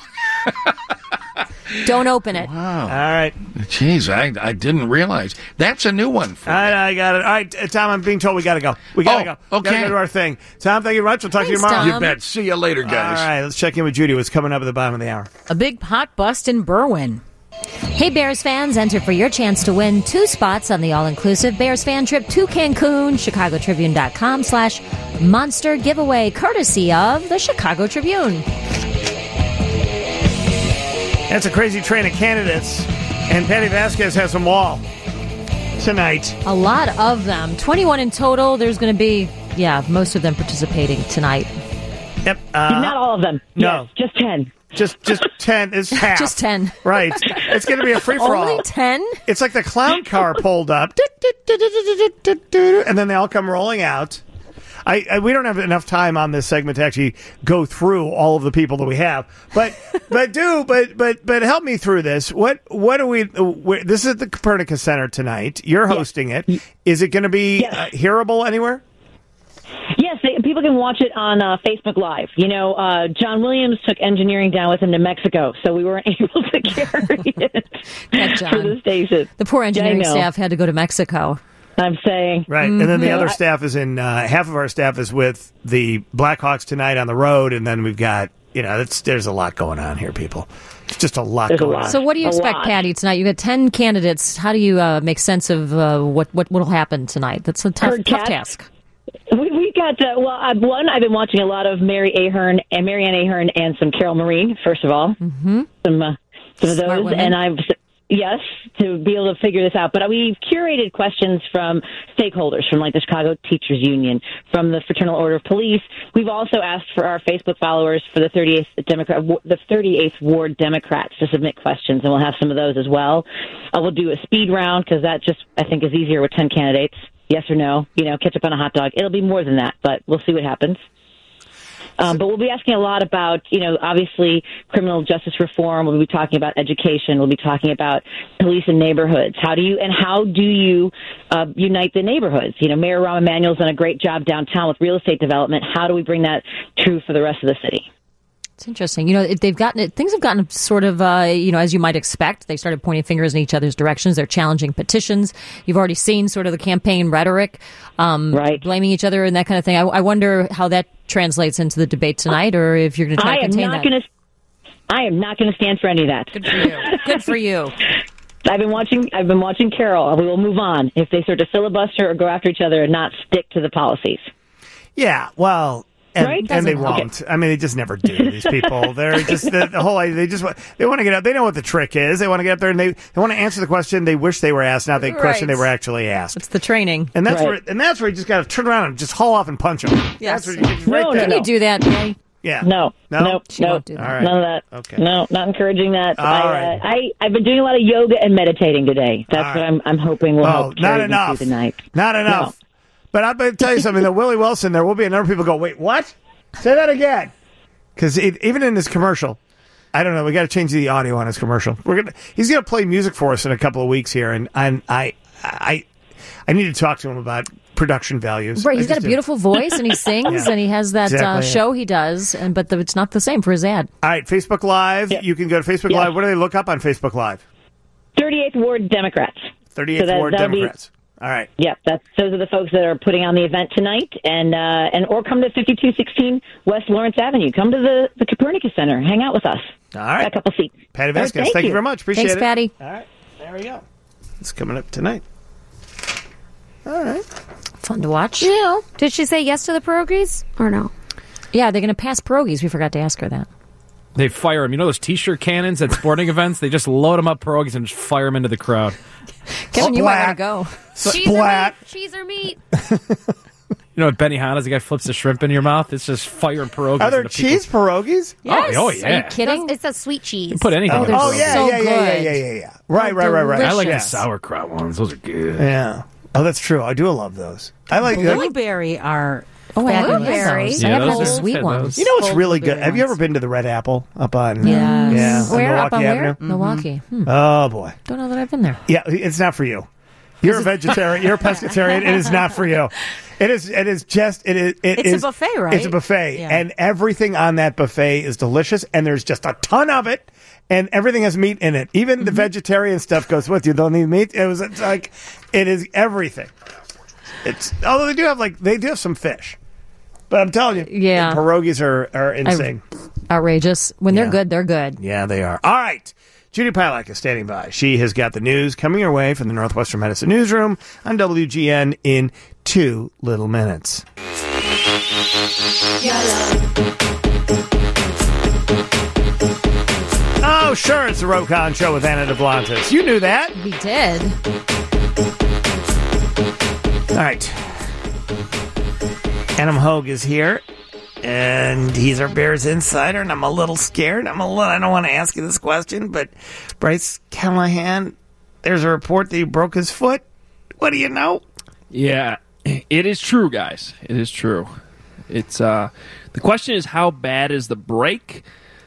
Don't open it. wow! All right. Jeez, I I didn't realize that's a new one. For All me. right, I got it. All right, uh, Tom, I'm being told we got to go. We got to Oh, go. We gotta okay. go to our thing. Tom, thank you very much. We'll talk to you Thanks, tomorrow. Tom. You bet. See you later, guys. All right, let's check in with Judy. What's coming up at the bottom of the hour? A big pot bust in Berwyn. Hey, Bears fans, enter for your chance to win two spots on the all-inclusive Bears fan trip to Cancun, chicagotribune.com slash monster giveaway, courtesy of the Chicago Tribune. That's a crazy train of candidates, and Patty Vasquez has them all tonight. A lot of them. twenty-one in total. There's going to be, yeah, most of them participating tonight. Yep. Uh, Not all of them. No. Yes, just ten. Just just ten is half. Just ten. Right. It's going to be a free-for-all. Only ten? It's like the clown car pulled up, and then they all come rolling out. I, I we don't have enough time on this segment to actually go through all of the people that we have, but but do but but but help me through this. What what do we? Where, this is at the Copernicus Center tonight. You're hosting it. Is it going to be Yes. uh, hearable anywhere? Yes, they, people can watch it on uh, Facebook Live. You know, uh, John Williams took engineering down with him to Mexico, so we weren't able to carry it That for John. the station. The poor engineering Yeah, I know. staff had to go to Mexico. I'm saying. Right, and then the Mhm. other I- staff is in. Uh, half of our staff is with the Blackhawks tonight on the road, and then we've got you know, it's, there's a lot going on here, people. It's just a lot There's a going lot. on. So what do you A expect, lot. Patty, tonight? You got ten candidates. How do you uh, make sense of uh, what what will happen tonight? That's a tough, Heard tough cats. task. We, we got uh, well. Uh, one, I've been watching a lot of Mary Ahern and Marianne Ahern and some Carol Marine. First of all, mm-hmm. some uh, some of Smart those, women. and I've yes to be able to figure this out. But we've curated questions from stakeholders, from like the Chicago Teachers Union, from the Fraternal Order of Police. We've also asked for our Facebook followers for the thirty-eighth Democrat, the thirty-eighth Ward Democrats to submit questions, and we'll have some of those as well. Uh, we'll do a speed round because that just I think is easier with ten candidates. Yes or no, you know, ketchup on a hot dog. It'll be more than that, but we'll see what happens. Um, but we'll be asking a lot about, you know, obviously criminal justice reform. We'll be talking about education. We'll be talking about police and neighborhoods. How do you and how do you uh, unite the neighborhoods? You know, Mayor Rahm Emanuel's done a great job downtown with real estate development. How do we bring that true for the rest of the city? It's interesting. You know, it- they've gotten it. Things have gotten sort of, uh, you know, as you might expect. They started pointing fingers in each other's directions. They're challenging petitions. You've already seen sort of the campaign rhetoric, um, Right. blaming each other and that kind of thing. I, I wonder how that translates into the debate tonight, or if you're going to try I to am contain not that. going to. I am not going to stand for any of that. Good for you. Good for you. I've been watching. I've been watching Carol. We will move on if they sort of filibuster or go after each other and not stick to the policies. Yeah, well, and, Right? and they Doesn't- won't. I mean, they just never do. These people, they're just the, the whole. They just want. They want to get up. They know what the trick is. They want to get up there and they, they want to answer the question they wish they were asked, not the question Right. they were actually asked. It's the training. And that's Right. where. And that's where you just got to turn around and just haul off and punch them. Yes. That's where you, just No, right no, there. Can you do that, Patty? Yeah. No, No? no, She no, won't do that. All right. none of that. Okay. No, not encouraging that. All I, right. uh, I I've been doing a lot of yoga and meditating today. That's All what right. I'm I'm hoping will Oh, help not carry me enough. through the night. Not enough. But I'm going to tell you something. That Willie Wilson, there will be a number of people go, wait, what? Say that again. Because even in his commercial, I don't know. We got to change the audio on his commercial. We're gonna. He's going to play music for us in a couple of weeks here, and and I I I need to talk to him about production values. Right, I he's got a just do. beautiful voice, and he sings, Yeah. and he has that Exactly, uh, yeah. show he does, and but the, it's not the same for his ad. All right, Facebook Live. Yeah. You can go to Facebook Yeah. Live. What do they look up on Facebook Live? thirty-eighth Ward Democrats. thirty-eighth So that- Ward that'll be- Democrats. All right. Yep, that's those are the folks that are putting on the event tonight, and uh, and or come to fifty-two sixteen West Lawrence Avenue. Come to the, the Copernicus Center. Hang out with us. All right. A couple seats. Patty Vasquez, Right, thank thank you you. very much. Appreciate Thanks, it. Patty. All right. There we go. It's coming up tonight. All right. Fun to watch. Yeah. Did she say yes to the pierogies or no? Yeah, they're going to pass pierogies. We forgot to ask her that. They fire them. You know those T-shirt cannons at sporting events? They just load them up pierogies and just fire them into the crowd. Kevin, you might want to go. Splat. Cheese or meat? You know, at Benihana's, the guy flips the shrimp into your mouth. It's just fire pierogies. Are there into cheese people's- pierogies? Yes. Oh, oh, yeah. Are you kidding? It's a sweet cheese. Put anything Oh, in a oh, pierogi. yeah, So yeah, yeah, yeah, good. yeah, yeah, yeah. Right, right, right, right. I like the Delicious. sauerkraut ones. Those are good. Yeah. Oh, that's true. I do love those. I like. I like Blueberry are Oh, I haven't fabulous. had those. Yeah, I haven't those had the are- sweet had ones. those. you know what's Full really good? blueberry Have you ever ones. been to the Red Apple up on? Yes. Yeah. on Where? Up Milwaukee on where? Avenue? Milwaukee. Hmm. Oh boy. Don't know that I've been there. Yeah, it's not for you. You're a vegetarian. You're a pescatarian. It is not for you. It is. It is just. It is. It It's a is- buffet, right? It's a buffet, Yeah. and everything on that buffet is delicious. And there's just a ton of it, and everything has meat in it. Even Mm-hmm. the vegetarian stuff goes with you. Don't need meat. It was it's like, it is everything. It's although they do have like they do have some fish, but I'm telling you, Yeah. the pierogies are are insane. Outrageous. When they're Yeah. good, they're good. Yeah, they are. All right. Judy Pilak is standing by. She has got the news coming your way from the Northwestern Medicine Newsroom on W G N in two little minutes. Oh, sure, it's the Rokon Show with Anna DeBlantis. You knew that. We did. All right. Adam Hogue is here, and he's our Bears insider, and I'm a little scared. I'm a little, I don't want to ask you this question, but Bryce Callahan, there's a report that he broke his foot. What do you know? Yeah, it is true, guys. It is true. It's uh, the question is, how bad is the break,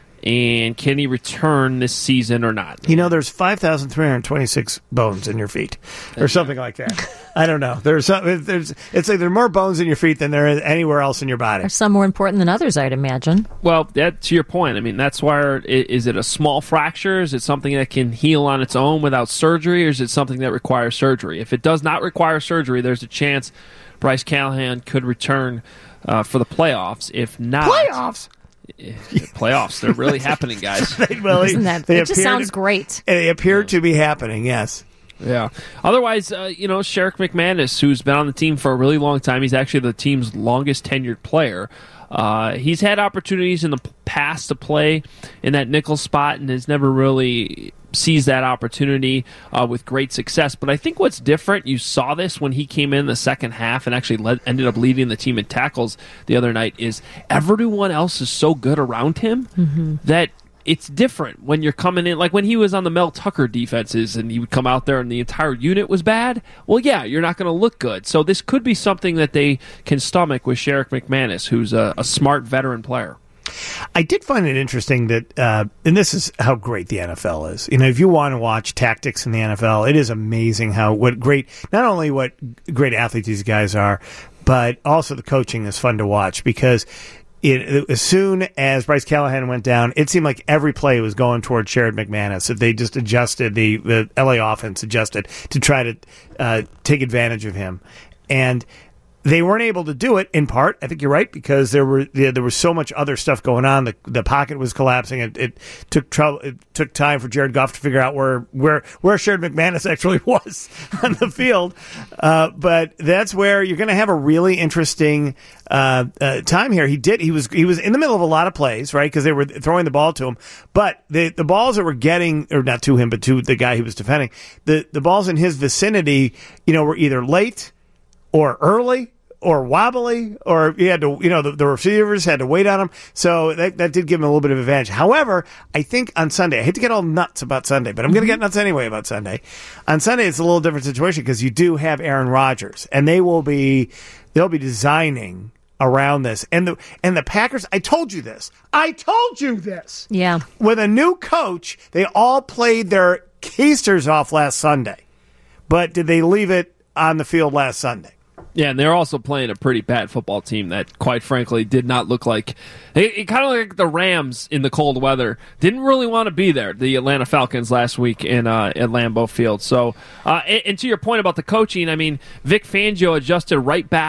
and can he return this season or not? You know, there's five thousand three hundred twenty-six bones in your feet, or something like that. I don't know. There's some, there's it's like there are more bones in your feet than there is anywhere else in your body. Are some more important than others, I'd imagine. Well, that, to your point, I mean, that's why, i- is it a small fracture? Is it something that can heal on its own without surgery, or is it something that requires surgery? If it does not require surgery, there's a chance Bryce Callahan could return uh, for the playoffs. If not... Playoffs? Playoffs. They're really happening, guys. They, well, Isn't that- they it just appear sounds to- great. They appear to be happening, yes. Yeah. Otherwise, uh, you know, Sherrick McManus, who's been on the team for a really long time, he's actually the team's longest tenured player. Uh, he's had opportunities in the p- past to play in that nickel spot and has never really seized that opportunity uh, with great success. But I think what's different, you saw this when he came in the second half and actually led, ended up leading the team in tackles the other night, is everyone else is so good around him Mm-hmm. that it's different when you're coming in. Like when he was on the Mel Tucker defenses and he would come out there and the entire unit was bad, well, yeah, you're not going to look good. So this could be something that they can stomach with Sherrick McManus, who's a, a smart veteran player. I did find it interesting that, uh, and this is how great the N F L is. You know, if you want to watch tactics in the N F L, it is amazing how what great, not only what great athletes these guys are, but also the coaching is fun to watch because It, as soon as Bryce Callahan went down, it seemed like every play was going toward Sherrod McManus. If they just adjusted, the, the L A offense adjusted to try to uh, take advantage of him. And they weren't able to do it, in part, I think you're right, because there were yeah, there was so much other stuff going on. The the pocket was collapsing. It, it took trouble. It took time for Jared Goff to figure out where where where Sherrod McManus actually was on the field. Uh, but that's where you're going to have a really interesting uh, uh, time here. He did. He was he was in the middle of a lot of plays, right? Because they were throwing the ball to him. But the the balls that were getting, or not to him, but to the guy he was defending, the the balls in his vicinity, you know, were either late or early or wobbly, or you had to, you know, the, the receivers had to wait on him. So that, that did give him a little bit of advantage. However, I think on Sunday, I hate to get all nuts about Sunday, but I'm going to get nuts anyway about Sunday. On Sunday, it's a little different situation because you do have Aaron Rodgers, and they will be, they'll be designing around this. And the, and the Packers, I told you this. I told you this. Yeah. With a new coach, they all played their keisters off last Sunday. But did they leave it on the field last Sunday? Yeah, and they're also playing a pretty bad football team that, quite frankly, did not look like... It, it kind of like the Rams in the cold weather. Didn't really want to be there, the Atlanta Falcons last week in uh, at Lambeau Field. So, uh, and, and to your point about the coaching, I mean, Vic Fangio adjusted right back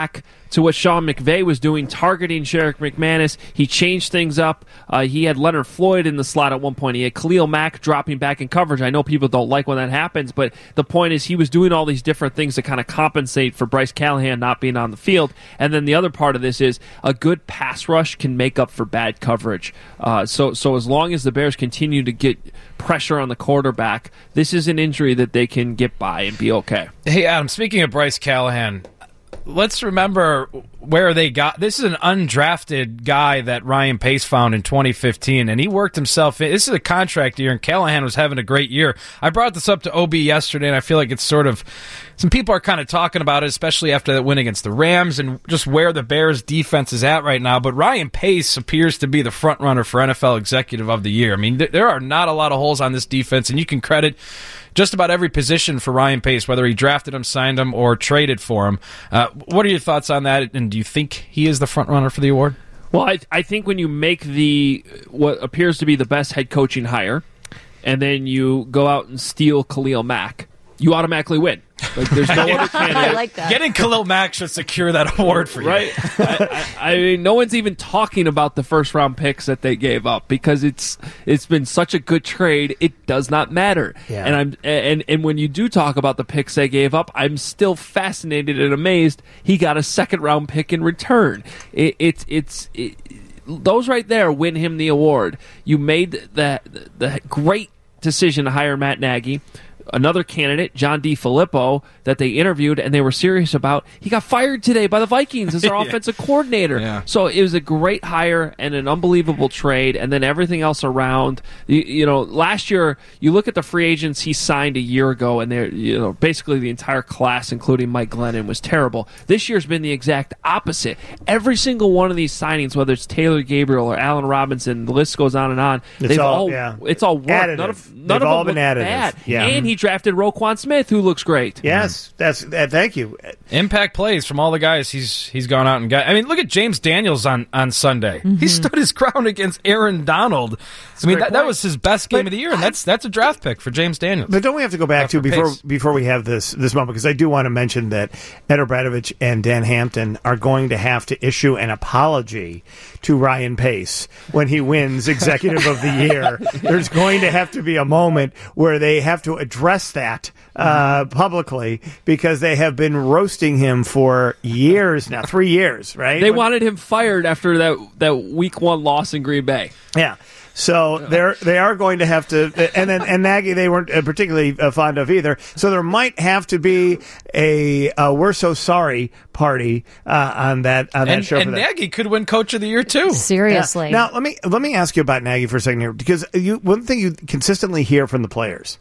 to what Sean McVay was doing, targeting Sherrick McManus. He changed things up. Uh, he had Leonard Floyd in the slot at one point. He had Khalil Mack dropping back in coverage. I know people don't like when that happens, but the point is he was doing all these different things to kind of compensate for Bryce Callahan not being on the field. And then the other part of this is a good pass rush can make up for bad coverage. Uh, so, so as long as the Bears continue to get pressure on the quarterback, this is an injury that they can get by and be okay. Hey, Adam, speaking of Bryce Callahan, let's remember where they got. This is an undrafted guy that Ryan Pace found in twenty fifteen, and he worked himself in. This is a contract year, and Callahan was having a great year. I brought this up to O B yesterday, and I feel like it's sort of, some people are kind of talking about it, especially after that win against the Rams and just where the Bears' defense is at right now. But Ryan Pace appears to be the front runner for N F L Executive of the Year. I mean, th- there are not a lot of holes on this defense, and you can credit just about every position for Ryan Pace, whether he drafted him, signed him, or traded for him. Uh, what are your thoughts on that, and do you think he is the front runner for the award? Well, I, I think when you make the what appears to be the best head coaching hire, and then you go out and steal Khalil Mack, you automatically win. Like, there's no other candidate. I like that. Getting Khalil Mack should secure that award for you. Right? I, I, I mean, no one's even talking about the first round picks that they gave up because it's it's been such a good trade. It does not matter. Yeah. And I'm and and when you do talk about the picks they gave up, I'm still fascinated and amazed. He got a second round pick in return. It, it it's it, those right there win him the award. You made the the great decision to hire Matt Nagy. Another candidate, John DeFilippo, that they interviewed and they were serious about, he got fired today by the Vikings as their yeah. offensive coordinator. Yeah. So it was a great hire and an unbelievable trade, and then everything else around. You, you know, last year, you look at the free agents he signed a year ago, and they're, you know, basically the entire class, including Mike Glennon, was terrible. This year's been the exact opposite. Every single one of these signings, whether it's Taylor Gabriel or Allen Robinson, the list goes on and on. It's they've all- all, yeah. it's all worked. Additive. None of none They've of all them been look additive. bad. Yeah. And he drafted Roquan Smith, who looks great. Yes, that's uh, thank you. Impact plays from all the guys he's he's gone out and got. I mean, look at James Daniels on, on Sunday. Mm-hmm. He stood his ground against Aaron Donald. I mean, that, that was his best game of the year, and that's that's a draft pick for James Daniels. But don't we have to go back Uh, to for before Pace. before we have this this moment, because I do want to mention that Ed Obradovich and Dan Hampton are going to have to issue an apology to Ryan Pace when he wins Executive of the Year. There's going to have to be a moment where they have to address that uh, publicly, because they have been roasting him for years now, three years, right? They wanted him fired after that that week one loss in Green Bay. Yeah. So they're they are going to have to, and then and Nagy they weren't particularly uh, fond of either. So there might have to be a, a "we're so sorry" party uh, on that on that And, show. and for that. Nagy could win Coach of the Year too. Seriously. Yeah. Now let me let me ask you about Nagy for a second here, because you one thing you consistently hear from the players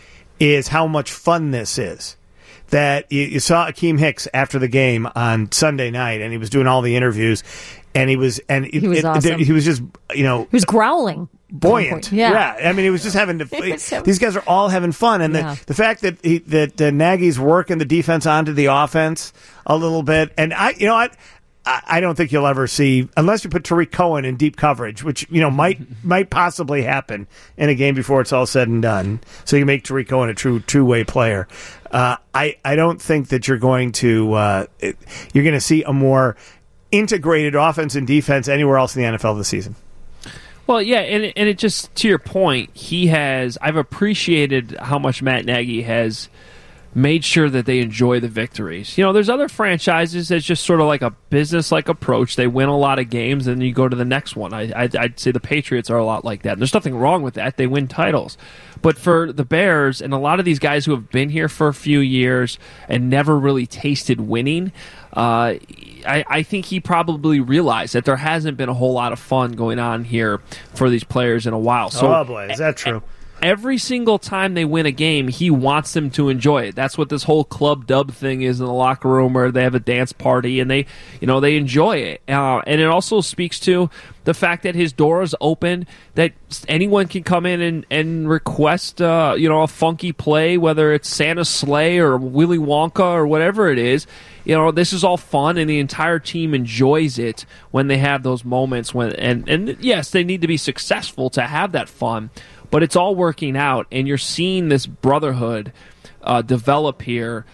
is how much fun this is. That you, you saw Akeem Hicks after the game on Sunday night, and he was doing all the interviews, and he was and He was it, awesome. he was just you know He was growling. buoyant. Yeah. I mean, he was just having to. So- these guys are all having fun, and Yeah. the the fact that he, that uh, Nagy's working the defense onto the offense a little bit, and I, you know, I. I don't think you'll ever see, unless you put Tariq Cohen in deep coverage, which you know might might possibly happen in a game before it's all said and done. So you make Tariq Cohen a true two way player. Uh, I I don't think that you're going to uh, it, you're going to see a more integrated offense and defense anywhere else in the N F L this season. Well, yeah, and it, and it just, to your point, he has, I've appreciated how much Matt Nagy has made sure that they enjoy the victories. You know, there's other franchises that's just sort of like a business-like approach. They win a lot of games, and you go to the next one. I, I, I'd say the Patriots are a lot like that. There's nothing wrong with that. They win titles. But for the Bears and a lot of these guys who have been here for a few years and never really tasted winning, uh, I, I think he probably realized that there hasn't been a whole lot of fun going on here for these players in a while. So oh boy, is that true? Every single time they win a game, he wants them to enjoy it. That's what this whole club dub thing is in the locker room, where they have a dance party and they, you know, they enjoy it. Uh, and it also speaks to the fact that his door is open, that anyone can come in and, and request, uh, you know, a funky play, whether it's Santa's Sleigh or Willy Wonka or whatever it is. You know, this is all fun, and the entire team enjoys it when they have those moments. When and, and yes, they need to be successful to have that fun. But it's all working out, and you're seeing this brotherhood uh, develop here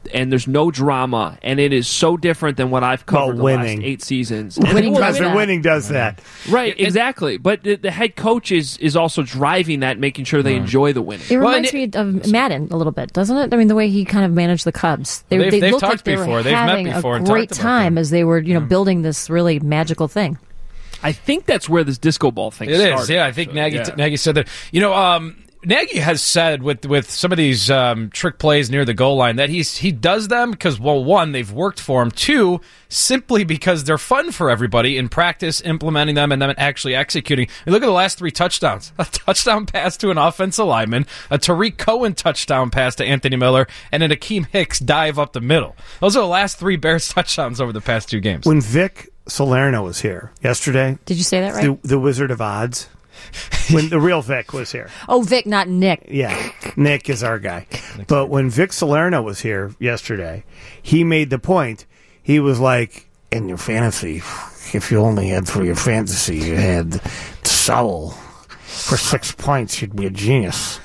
and there's no drama, and it is so different than what I've covered Well, the winning. last eight seasons. Winning, And- does that. winning does that. Right, exactly. But the, the head coach is, is also driving that, making sure they enjoy the winning. It reminds me of Madden a little bit, doesn't it? I mean, the way he kind of managed the Cubs. They, They've- they they've looked talked like they before. were They've met having before a and great talked about time as they were, you know, building this really magical thing. I think that's where this disco ball thing It started. is, yeah. I think So, Nagy yeah. Nagy said that. You know, um, Nagy has said with with some of these um, trick plays near the goal line that he's he does them because, well, one, they've worked for him. Two, simply because they're fun for everybody in practice, implementing them and then actually executing. And look at the last three touchdowns: a touchdown pass to an offensive lineman, a Tariq Cohen touchdown pass to Anthony Miller, and an Akeem Hicks dive up the middle. Those are the last three Bears touchdowns over the past two games. When Vic Salerno was here yesterday, Did you say that right? the, the Wizard of Odds, when the real Vic was here. Oh, Vic, not Nick. Yeah, Nick is our guy. But when Vic Salerno was here yesterday, he made the point. He was like, in your fantasy, if you only had for your fantasy, you had Sowell for six points, you'd be a genius.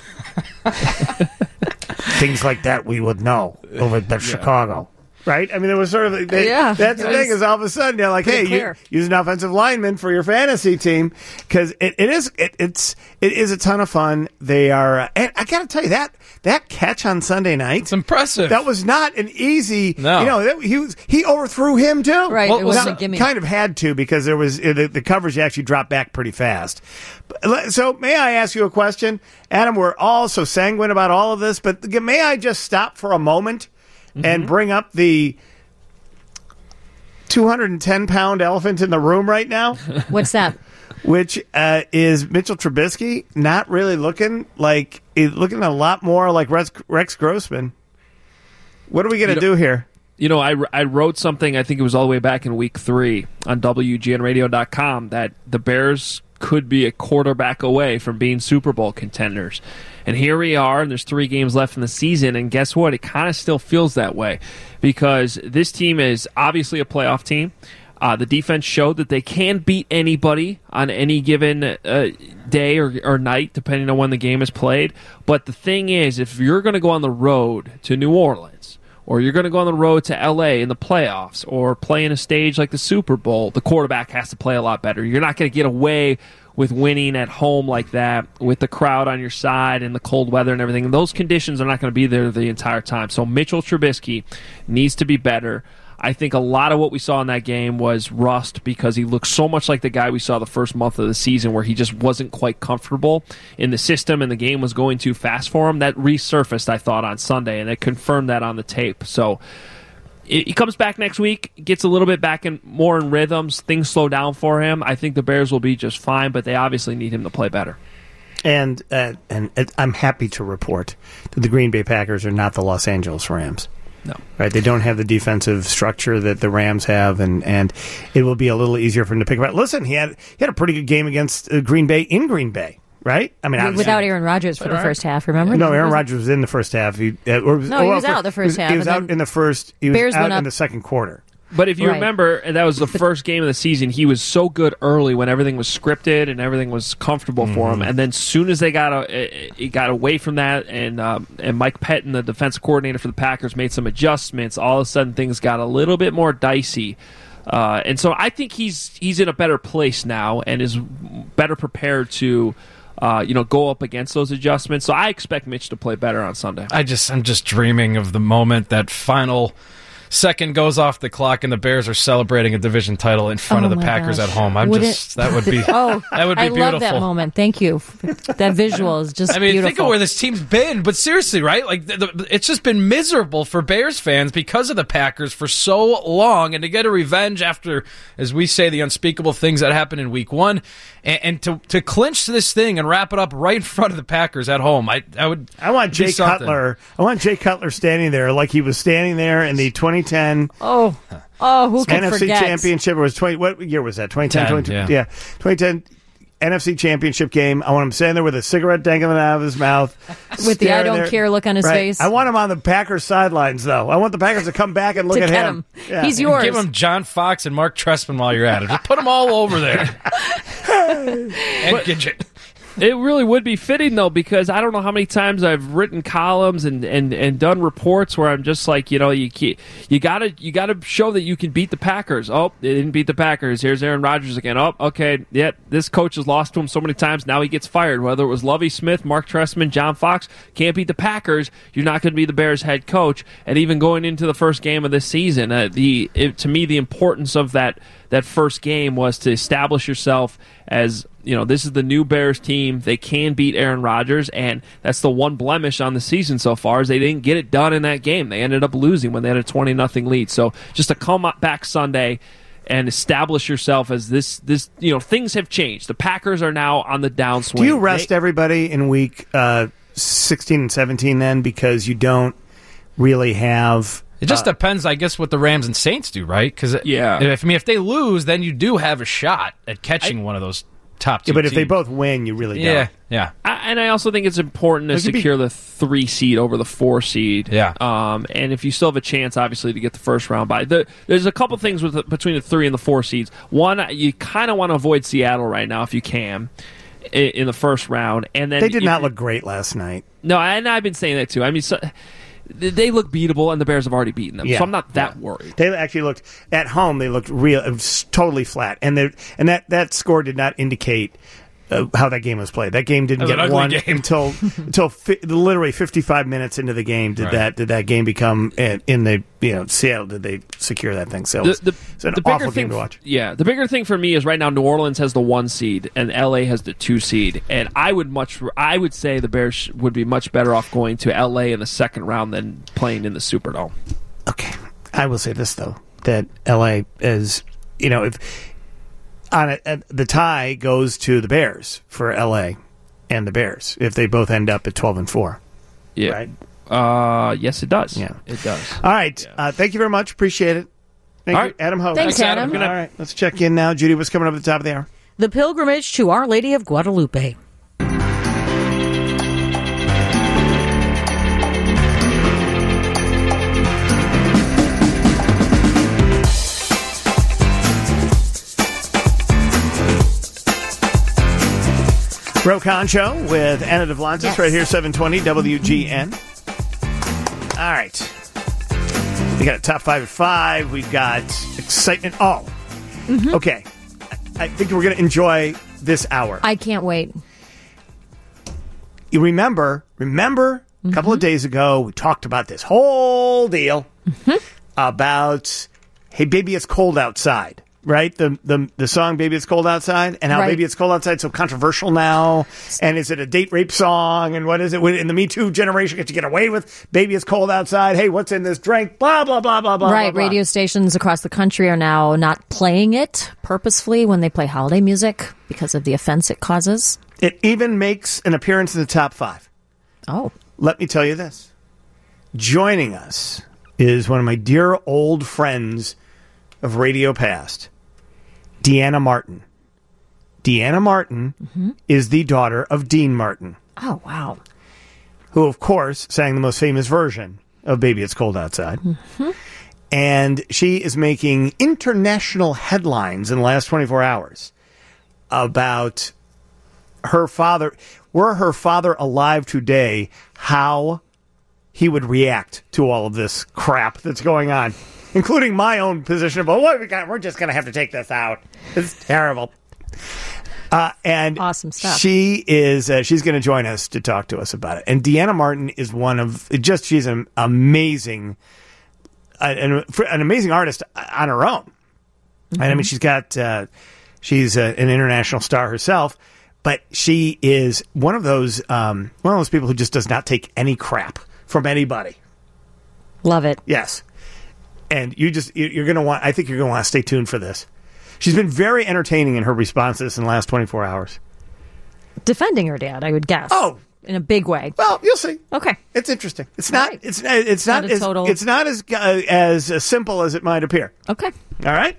Things like that we would know over at yeah. Chicago. Right? I mean, there was sort of... They, yeah. That's the thing is all of a sudden, they're like, hey, you, use an offensive lineman for your fantasy team. Because it, it is it, it's, it is a ton of fun. They are... Uh, and I got to tell you, that that catch on Sunday night... It's impressive. That was not an easy... No. You know, that, he was, he overthrew him, too. Right. Well, it was not, a gimme. Kind of had to because there was... The, the coverage actually dropped back pretty fast. So may I ask you a question? Adam, we're all so sanguine about all of this, but may I just stop for a moment and bring up the two hundred ten pound elephant in the room right now? What's that? Which uh, is Mitchell Trubisky not really looking like, looking a lot more like Rex, Rex Grossman. What are we going to do here? You know, I, I wrote something, I think it was all the way back in week three on W G N radio dot com that the Bears could be a quarterback away from being Super Bowl contenders. And here we are, and there's three games left in the season, and guess what? It kind of still feels that way because this team is obviously a playoff team. Uh, the defense showed that they can beat anybody on any given uh, day or, or night, depending on when the game is played. But the thing is, if you're going to go on the road to New Orleans, or you're going to go on the road to L A in the playoffs, or play in a stage like the Super Bowl, the quarterback has to play a lot better. You're not going to get away with winning at home like that, with the crowd on your side and the cold weather and everything. And those conditions are not going to be there the entire time. So Mitchell Trubisky needs to be better. I think a lot of what we saw in that game was rust because he looked so much like the guy we saw the first month of the season where he just wasn't quite comfortable in the system and the game was going too fast for him. That resurfaced, I thought, on Sunday, and it confirmed that on the tape. So he comes back next week, gets a little bit back in more in rhythms, things slow down for him. I think the Bears will be just fine, but they obviously need him to play better. And uh, and uh, I'm happy to report that the Green Bay Packers are not the Los Angeles Rams. No. Right? They don't have the defensive structure that the Rams have, and, and it will be a little easier for him to pick up. Listen, he had he had a pretty good game against uh, Green Bay in Green Bay. Right? I mean, without Aaron Rodgers for the right. first half, remember? No, Aaron Rodgers was in the first half. He, uh, or, no, he was out the first he was, half. He was out in the first. He was Bears out went up. in the second quarter. But if you Right. remember, and that was the first game of the season, he was so good early when everything was scripted and everything was comfortable mm-hmm. for him. And then as soon as they got a, he got away from that, and um, and Mike Pettin, the defense coordinator for the Packers, made some adjustments, all of a sudden things got a little bit more dicey. Uh, and so I think he's he's in a better place now and is better prepared to Uh, you know, go up against those adjustments. So I expect Mitch to play better on Sunday. I just, I'm just dreaming of the moment that final second goes off the clock and the Bears are celebrating a division title in front oh of the Packers gosh. at home. I'm would just, it, that would be, oh, that would be I beautiful. I love that moment. Thank you. That visual is just I mean, beautiful. think of where this team's been, but seriously, right? Like, the, the, it's just been miserable for Bears fans because of the Packers for so long, and to get a revenge after, as we say, the unspeakable things that happened in week one, and, and to to clinch this thing and wrap it up right in front of the Packers at home. I, I would. I want Jay Cutler. I want Jay Cutler standing there like he was standing there in the twenty ten. Oh, oh, who can N F C forget? Championship. It was twenty. What year was that? twenty ten, ten, twenty, yeah. yeah, twenty ten N F C Championship game. I want him standing there with a cigarette dangling out of his mouth, with the "I don't there. care" look on his right. face. I want him on the Packers sidelines, though. I want the Packers to come back and look to at get him. him. Yeah. He's yours. Give him John Fox and Mark Trestman while you're at it. Just put them all over there. And but, Gidget. It really would be fitting, though, because I don't know how many times I've written columns and, and, and done reports where I'm just like, you know, you you gotta you gotta show that you can beat the Packers. Oh, they didn't beat the Packers. Here's Aaron Rodgers again. Oh, okay, yeah, this coach has lost to him so many times. Now he gets fired. Whether it was Lovie Smith, Mark Trestman, John Fox, can't beat the Packers. You're not going to be the Bears head coach. And even going into the first game of this season, uh, the it, to me the importance of that that first game was to establish yourself as, you know, this is the new Bears team. They can beat Aaron Rodgers, and that's the one blemish on the season so far is they didn't get it done in that game. They ended up losing when they had a twenty nothing lead. So just to come back Sunday and establish yourself as this, this, you know, things have changed. The Packers are now on the downswing. Do you rest they, everybody in week uh, sixteen and seventeen then because you don't really have... It just uh, depends, I guess, what the Rams and Saints do, right? Because yeah. if, I mean, if they lose, then you do have a shot at catching I, one of those top two yeah, but if teams. they both win, you really yeah, don't. Yeah, I, and I also think it's important to It could be- secure the three seed over the four seed. Yeah. Um, and if you still have a chance, obviously, to get the first round bye. The, there's a couple things with the, between the three and the four seeds. One, you kind of want to avoid Seattle right now if you can in, in the first round. And then They did if- not look great last night. No, and I've been saying that too. I mean, so, they look beatable, and the Bears have already beaten them. Yeah. So I'm not that worried. They actually looked at home. They looked real, it was totally flat, and they and that, that score did not indicate uh, how that game was played. That game didn't That was get an ugly won game. until until fi- literally fifty-five minutes into the game. Did Right. that did that game become in, in the you know Seattle? Did they secure that thing? So it was, The- the- it's an the bigger awful thing game to f- watch. Yeah, the bigger thing for me is right now New Orleans has the one seed and L A has the two seed, and I would much I would say the Bears would be much better off going to L A in the second round than playing in the Superdome. Okay, I will say this though that L A is you know if on a, a, the tie goes to the Bears for L A and the Bears if they both end up at twelve and four. Yeah. Right. Uh, yes, it does. Yeah. It does. All right. Uh, thank you very much. Appreciate it. Thank All you, right. Adam Hogue. Thanks, Thanks, Adam. Adam. Good night. All right. Let's check in now. Judy, what's coming up at the top of the hour? The pilgrimage to Our Lady of Guadalupe. Ro Concho with Anna DeVlantis Yes. right here, seven twenty W G N. All right. We got a top five at five. We've got excitement. Oh, Mm-hmm. okay. I I think we're going to enjoy this hour. I can't wait. You remember, remember a couple Mm-hmm. of days ago, we talked about this whole deal Mm-hmm. about, hey, baby, it's cold outside. Right? The, the the song Baby It's Cold Outside and how Right. Baby It's Cold Outside so controversial now. And is it a date rape song? And what is it? In the Me Too generation, get to get away with Baby It's Cold Outside. Hey, what's in this drink? Blah, blah, blah, blah, blah. Right, blah, blah. radio stations across the country are now not playing it purposefully when they play holiday music because of the offense it causes. It even makes an appearance in the top five. Oh. Let me tell you this. Joining us is one of my dear old friends of Radio Past, Deanna Martin. Deanna Martin Mm-hmm. is the daughter of Dean Martin, Oh, wow. who, of course, sang the most famous version of Baby It's Cold Outside. Mm-hmm. And she is making international headlines in the last twenty-four hours about her father. Were her father alive today, how he would react to all of this crap that's going on, including my own position of, oh, what we got? We're just going to have to take this out. It's terrible. Uh, and Awesome stuff. She is. Uh, she's going to join us to talk to us about it. And Deanna Martin is one of just. She's an amazing, uh, an, an amazing artist on her own. Mm-hmm. And I mean, she's got. Uh, she's uh, an international star herself, but she is one of those um, one of those people who just does not take any crap from anybody. Love it. Yes. And you just, you're going to want, I think you're going to want to stay tuned for this. She's been very entertaining in her responses in the last twenty-four hours. Defending her dad, I would guess. Oh. In a big way. Well, you'll see. Okay. It's interesting. It's not, Right. it's, it's not, Not a as, total- it's not as, uh, as uh, simple as it might appear. Okay. All right.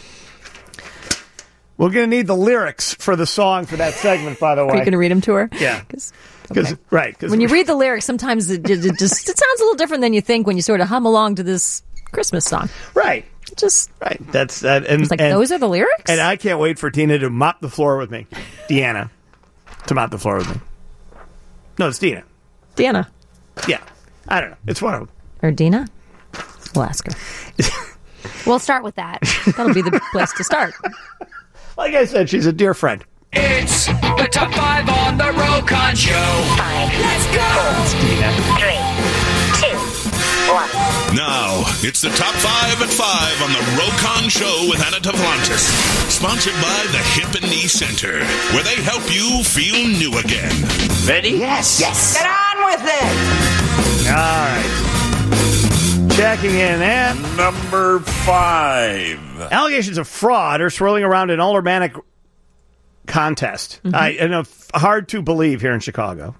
We're going to need the lyrics for the song for that segment, by the way. Are you going to read them to her? Yeah. Because Cause, right. Cause when you read the lyrics, sometimes it, it, it just it sounds a little different than you think when you sort of hum along to this Christmas song. Right. Just right. That's that. And it's like and, those are the lyrics. And I can't wait for Tina to mop the floor with me, Deanna. to mop the floor with me. No, it's Dina. Deanna. Yeah. I don't know. It's one of them. Or Dina? We'll ask her. We'll start with that. That'll be the place to start. Like I said, she's a dear friend. It's the top five on the Rokon Show. Five. Let's go. It's Dina. Three, two, one. Now, it's the top five at five on the Rokon Show with Anna Tavlantis. Sponsored by the Hip and Knee Center, where they help you feel new again. Ready? Yes. Yes. Get on with it. All right. Checking in at number five. Allegations of fraud are swirling around an aldermanic contest. Mm-hmm. I, I know, hard to believe here in Chicago.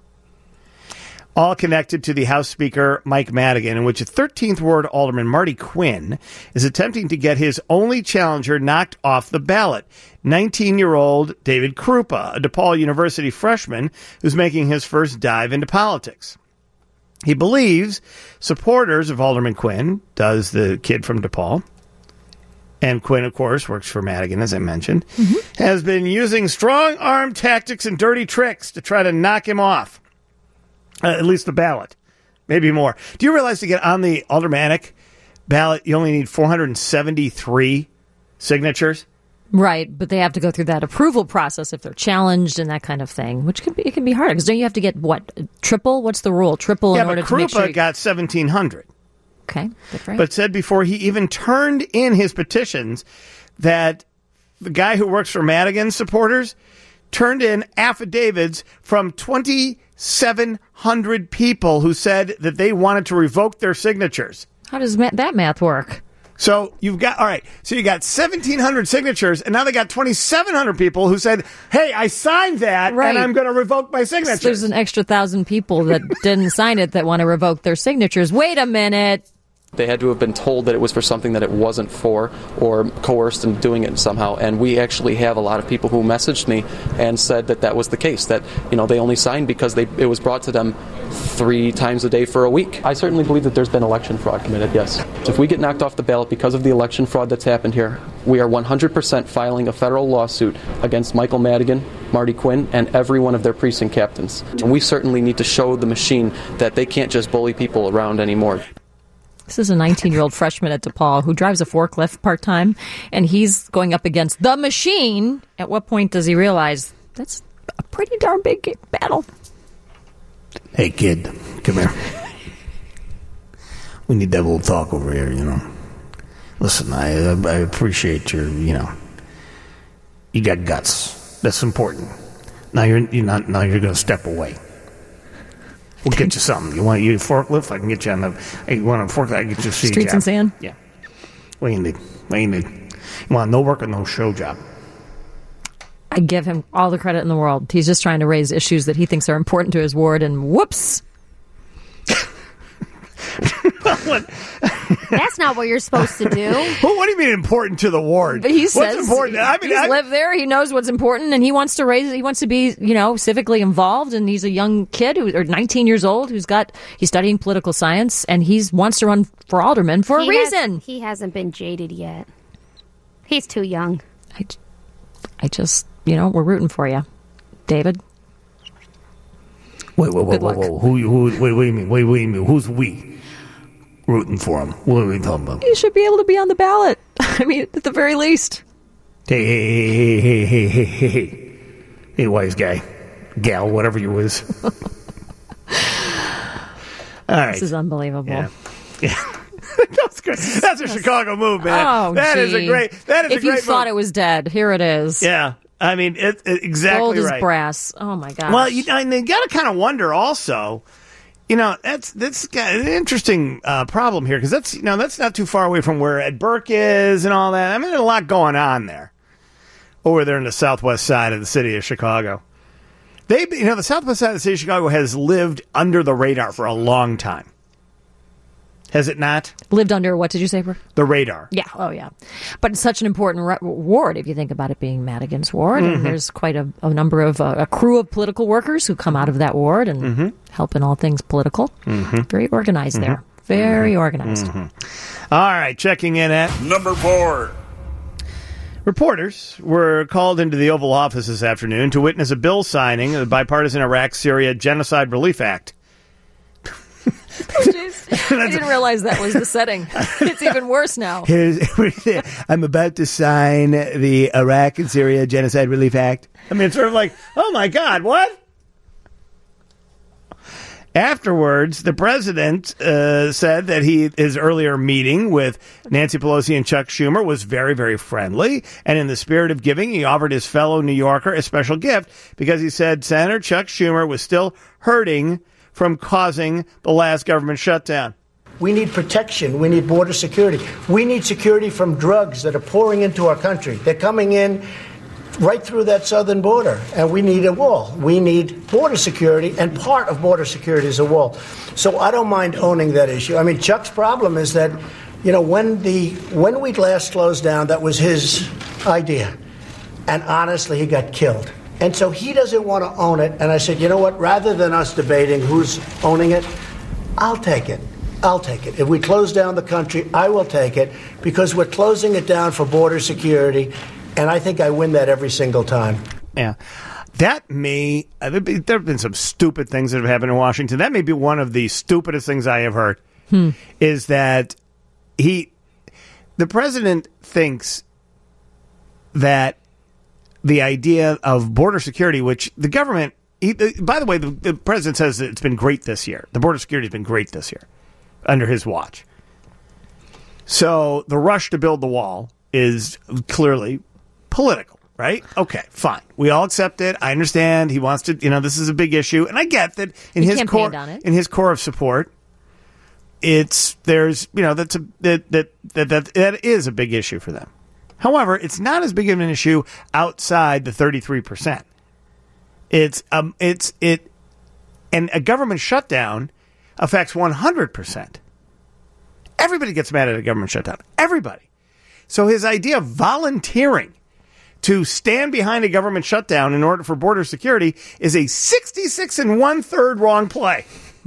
All connected to the House Speaker Mike Madigan, in which a thirteenth Ward Alderman Marty Quinn is attempting to get his only challenger knocked off the ballot. nineteen-year-old David Krupa, a DePaul University freshman who's making his first dive into politics. He believes supporters of Alderman Quinn, does the kid from DePaul, and Quinn, of course, works for Madigan, as I mentioned, mm-hmm. has been using strong-arm tactics and dirty tricks to try to knock him off. Uh, at least the ballot. Maybe more. Do you realize to get on the aldermanic ballot, you only need four hundred seventy-three signatures? Right, but they have to go through that approval process if they're challenged and that kind of thing, which can be, it can be hard because don't you have to get what triple? What's the rule? Triple yeah, in order but to make Krupa sure you... got seventeen hundred. Okay, that's right. But said before he even turned in his petitions that the guy who works for Madigan's supporters turned in affidavits from twenty-seven hundred people who said that they wanted to revoke their signatures. How does ma- that math work? So you've got, all right, so you got seventeen hundred signatures, and now they got twenty-seven hundred people who said, hey, I signed that, right. and I'm going to revoke my signature. So there's an extra thousand people that didn't sign it that want to revoke their signatures. Wait a minute. They had to have been told that it was for something that it wasn't for, or coerced into doing it somehow. And we actually have a lot of people who messaged me and said that that was the case, that, you know, they only signed because they it was brought to them three times a day for a week. I certainly believe that there's been election fraud committed, yes. If we get knocked off the ballot because of the election fraud that's happened here, we are one hundred percent filing a federal lawsuit against Michael Madigan, Marty Quinn, and every one of their precinct captains. And we certainly need to show the machine that they can't just bully people around anymore. This is a nineteen-year-old freshman at DePaul who drives a forklift part-time, and he's going up against the machine. At what point does he realize that's a pretty darn big battle? Hey, kid, come here. We need to have a little talk over here, you know. Listen, I I appreciate your, you know, you got guts. That's important. Now you're you're not. Now you're going to step away. We'll get you something. You want you a forklift? I can get you on the. Hey, you want a forklift? I can get you a C Streets job. and sand? Yeah. What do you need? What do you need? You want no work or no show job? I give him all the credit in the world. He's just trying to raise issues that he thinks are important to his ward, and whoops. That's not what you're supposed to do. Well, what do you mean important to the ward? But he What's says important? I mean, he's I, lived there. He knows what's important, and he wants to raise. He wants to be, you know, civically involved. And he's a young kid who, or nineteen years old, who's got he's studying political science, and he wants to run for alderman for he a reason. Has, he hasn't been jaded yet. He's too young. I, I just, you know, we're rooting for you, David. Wait, wait, wait, Good wait, luck. wait, who, who, wait, what do you mean? Wait, what do you mean? Who's we? Rooting for him. What are we talking about? You should be able to be on the ballot. I mean, at the very least. Hey, hey, hey, hey, hey, hey, hey, hey, hey, wise guy, gal, whatever you is. All right. This is unbelievable. Yeah. yeah. That's great. That's a Chicago move, man. Oh, that gee. is a great. That is if a great you thought move. it was dead, here it is. Yeah. I mean, it, it exactly Gold as right. brass. Oh my gosh. Well, you, I mean, you got to kind of wonder also. You know, that's that's got an interesting uh, problem here because that's you know that's not too far away from where Ed Burke is and all that. I mean, there's a lot going on there over there in the southwest side of the city of Chicago. They, you know, the southwest side of the city of Chicago has lived under the radar for a long time. Has it not? Lived under, what did you say, Brooke? The radar. Yeah. Oh, yeah. But it's such an important re- ward if you think about it being Madigan's ward. Mm-hmm. And there's quite a, a number of, uh, a crew of political workers who come out of that ward and mm-hmm. help in all things political. Mm-hmm. Very organized mm-hmm. there. Very mm-hmm. organized. Mm-hmm. All right. Checking in at number four. Reporters were called into the Oval Office this afternoon to witness a bill signing of the bipartisan Iraq-Syria Genocide Relief Act. Oh, jeez. I didn't realize that was the setting. It's even worse now. Here's, I'm about to sign the Iraq and Syria Genocide Relief Act. I mean, it's sort of like, oh my God, what? Afterwards, the president uh, said that he his earlier meeting with Nancy Pelosi and Chuck Schumer was very, very friendly. And in the spirit of giving, he offered his fellow New Yorker a special gift because he said Senator Chuck Schumer was still hurting from causing the last government shutdown. We need protection. We need border security. We need security from drugs that are pouring into our country. They're coming in right through that southern border, and we need a wall. We need border security, and part of border security is a wall. So I don't mind owning that issue. I mean, Chuck's problem is that, you know, when the when we last closed down, that was his idea. And honestly, he got killed. And so he doesn't want to own it. And I said, you know what, rather than us debating who's owning it, I'll take it. I'll take it. If we close down the country, I will take it, because we're closing it down for border security. And I think I win that every single time. Yeah. That may, uh, there have been some stupid things that have happened in Washington. That may be one of the stupidest things I have heard, hmm. is that he, the president thinks that the idea of border security, which the government, he, by the way, the, the president says that it's been great this year. The border security has been great this year under his watch. So the rush to build the wall is clearly political, right? Okay, fine. We all accept it. I understand. He wants to, you know, this is a big issue. And I get that in He his core, campaigned on it. in his core of support, it's, there's, you know, that's a, that, that, that, that, that is a big issue for them. However, it's not as big of an issue outside the thirty-three percent. It's, um, it's, it, and a government shutdown affects one hundred percent. Everybody gets mad at a government shutdown. Everybody. So his idea of volunteering to stand behind a government shutdown in order for border security is a sixty-six and one-third wrong play.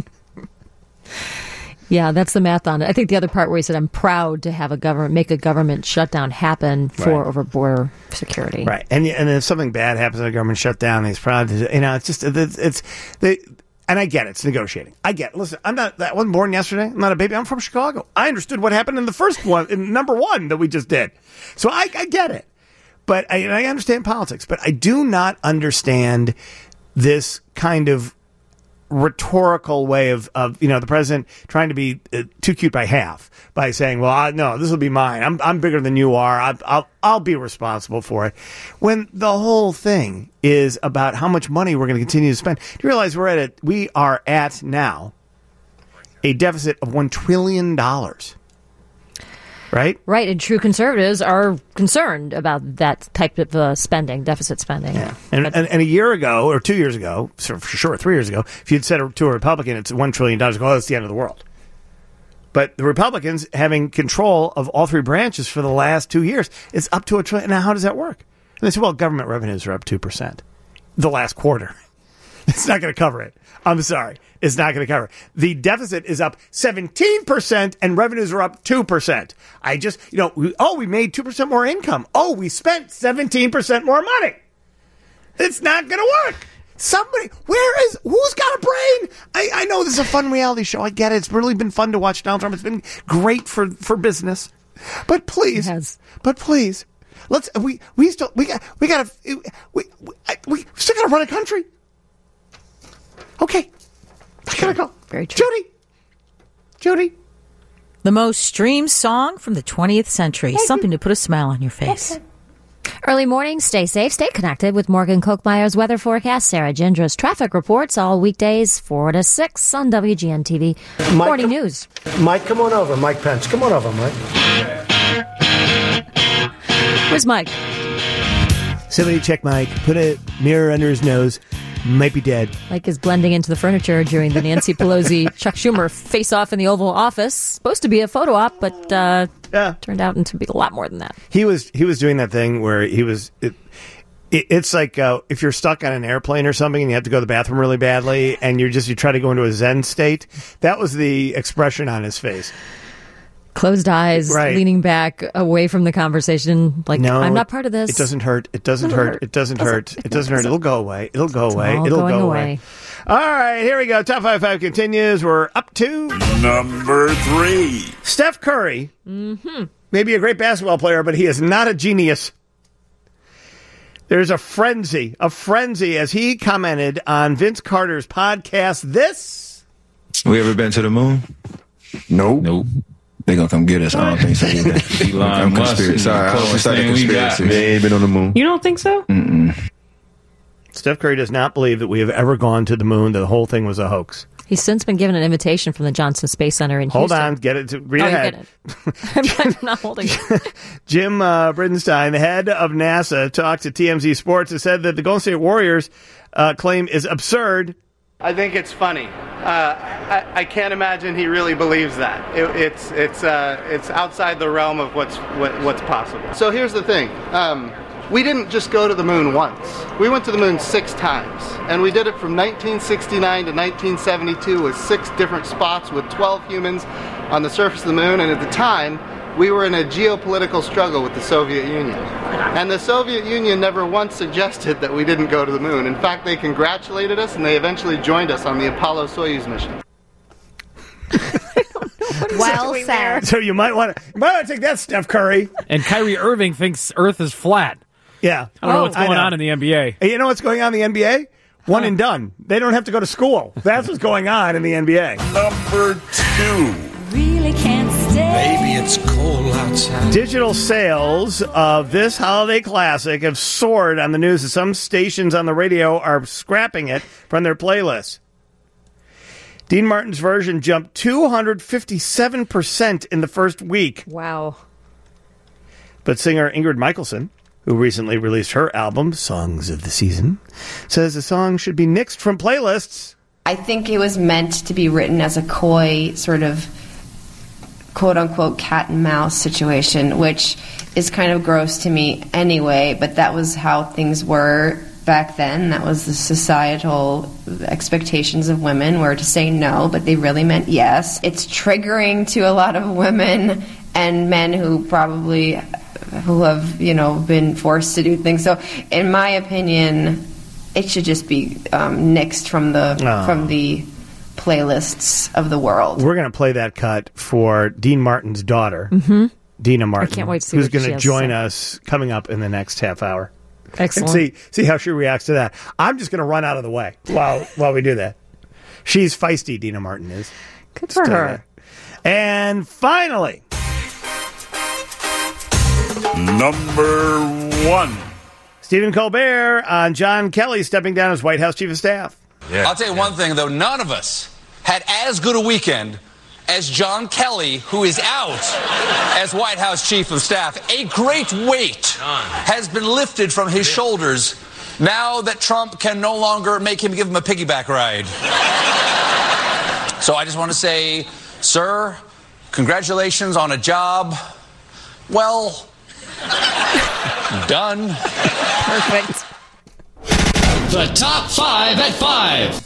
Yeah, that's the math on it. I think the other part where he said, I'm proud to have a government, make a government shutdown happen for Right. over border security. Right. And and if something bad happens in a government shutdown, he's proud to, you know, it's just, it's, it's they, and I get it. It's negotiating. I get it. Listen, I'm not, I wasn't born yesterday. I'm not a baby. I'm from Chicago. I understood what happened in the first one, in number one that we just did. So I, I get it. But I, I understand politics. But I do not understand this kind of rhetorical way of, of, you know, the president trying to be uh, too cute by half by saying, well, I, no, this will be mine. I'm I'm bigger than you are. I, I'll I'll be responsible for it. When the whole thing is about how much money we're going to continue to spend. Do you realize we're at a, we are at now a deficit of one trillion dollars. Right? Right, and true conservatives are concerned about that type of uh, spending, deficit spending. Yeah. And, and and a year ago, or two years ago, so for sure, three years ago, if you'd said to a Republican it's one trillion dollars, oh, that's the end of the world. But the Republicans having control of all three branches for the last two years, it's up to a trillion. Now, how does that work? And they say, well, government revenues are up two percent the last quarter. It's not going to cover it. I'm sorry. It's not going to cover it. The deficit is up seventeen percent and revenues are up two percent. I just, you know, we, oh, we made two percent more income. Oh, we spent seventeen percent more money. It's not going to work. Somebody, where is, who's got a brain? I, I know this is a fun reality show. I get it. It's really been fun to watch Donald Trump. It's been great for, for business. But please, but please, let's, we, we still, we got, we got to, we, we, we still got to run a country. Okay. I gotta go. Very true. Judy. Judy. The most streamed song from the twentieth century. Thank Something to put a smile on your face. Early morning, stay safe, stay connected with Morgan Kochmeyer's weather forecast, Sarah Gindra's traffic reports, all weekdays four to six on W G N T V. Mike, Morning news. Mike, come on over. Mike Pence. Come on over, Mike. Where's Mike? Somebody check Mike. Put a mirror under his nose. Might be dead. Mike is blending into the furniture during the Nancy Pelosi Chuck Schumer face-off in the Oval Office. Supposed to be a photo op, but uh, yeah. turned out to be a lot more than that. He was he was doing that thing where he was. It, it, it's like uh, if you're stuck on an airplane or something and you have to go to the bathroom really badly, and you just you try to go into a Zen state. That was the expression on his face. Closed eyes, Right. leaning back away from the conversation. Like, No, I'm not part of this. It doesn't hurt. It doesn't hurt. It doesn't hurt. It doesn't hurt. It'll go away. It'll go away. all It'll going go away. away. All right, here we go. Top five five continues. We're up to number three. Steph Curry. Mm-hmm. Maybe a great basketball player, but he is not a genius. There's a frenzy, a frenzy as he commented on Vince Carter's podcast. This. We ever been to the moon? Nope. Nope. They gonna come get us. I don't think so either. Elon I'm Musk conspiracy. is the Sorry, I don't want to closest start a thing we got, conspiracy. man. They ain't been on the moon. You don't think so? Mm-mm. Steph Curry does not believe that we have ever gone to the moon, that the whole thing was a hoax. He's since been given an invitation from the Johnson Space Center in Hold Houston. on, get it. To, read oh, ahead. I'm not holding it. Jim uh, Bridenstine, the head of NASA, talked to T M Z Sports and said that the Golden State Warriors uh, claim is absurd. I think it's funny. Uh, I, I can't imagine he really believes that. It, it's it's uh, it's outside the realm of what's what, what's possible. So here's the thing. Um, we didn't just go to the moon once. We went to the moon six times. And we did it from nineteen sixty-nine to nineteen seventy-two with six different spots with twelve humans on the surface of the moon. And at the time, we were in a geopolitical struggle with the Soviet Union. And the Soviet Union never once suggested that we didn't go to the moon. In fact, they congratulated us and they eventually joined us on the Apollo Soyuz mission. Well said. So you might want to you might want to take that, Steph Curry. And Kyrie Irving thinks Earth is flat. Yeah. I don't know what's I going know. on in the N B A. Hey, you know what's going on in the N B A? One and done. They don't have to go to school. That's what's going on in the N B A. Number two. Really can't stay. Baby, it's cold outside. Digital sales of this holiday classic have soared on the news, and some stations on the radio are scrapping it from their playlists. Dean Martin's version jumped two hundred fifty-seven percent in the first week. Wow. But singer Ingrid Michaelson, who recently released her album, Songs of the Season, says the song should be nixed from playlists. I think it was meant to be written as a coy sort of quote-unquote cat and mouse situation, which is kind of gross to me anyway, but that was how things were back then. That was the societal expectations of women, were to say no, but they really meant yes. It's triggering to a lot of women and men who probably who have, you know, been forced to do things. So in my opinion, it should just be um, nixed from the Oh. from the playlists of the world. We're going to play that cut for Dean Martin's daughter, Mm-hmm. Dina Martin. I can't wait to see who's what going she to has to join say. us coming up in the next half hour. Excellent. And see see how she reacts to that. I'm just going to run out of the way while while we do that. She's feisty, Dina Martin is. Good for Let's tell you her. that. And finally, Number one. Stephen Colbert on John Kelly stepping down as White House Chief of Staff. I'll tell you one thing, though. None of us had as good a weekend as John Kelly, who is out as White House Chief of Staff. A great weight has been lifted from his shoulders now that Trump can no longer make him give him a piggyback ride. So I just want to say, sir, congratulations on a job well done. Perfect. The top five at five.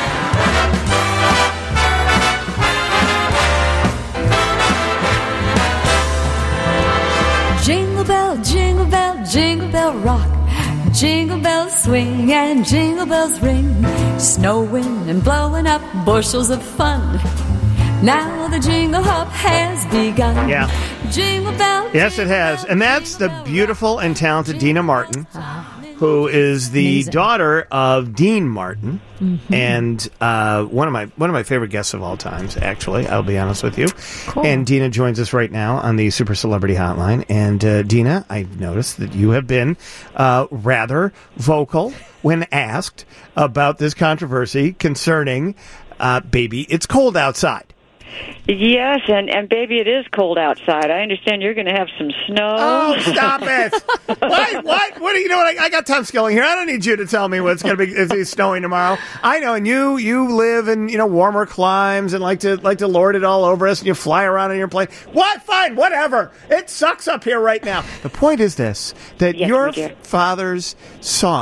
Jingle bell, jingle bell, jingle bell rock. Jingle bells swing and jingle bells ring. Snowing and blowing up bushels of fun. Now the jingle hop has begun. Yeah. Jingle bell. Yes, it has. And that's the beautiful and talented Dina Martin, who is the Amazing. daughter of Dean Martin, Mhm. and uh, one of my one of my favorite guests of all times. Actually, I'll be honest with you. Cool. And Dina joins us right now on the Super Celebrity Hotline. And uh, Dina, I've noticed that you have been uh, rather vocal when asked about this controversy concerning uh, "Baby, It's Cold Outside." Yes, and, and baby, it is cold outside. I understand you're going to have some snow. Oh, stop it! What? What? What do you know? What I, I got Tom Skilling here. I don't need you to tell me what's going to be. If it's snowing tomorrow, I know. And you, you live in you know warmer climes and like to like to lord it all over us. And you fly around on your plane. What? Fine, whatever. It sucks up here right now. The point is this: that Yes, your my dear. father's song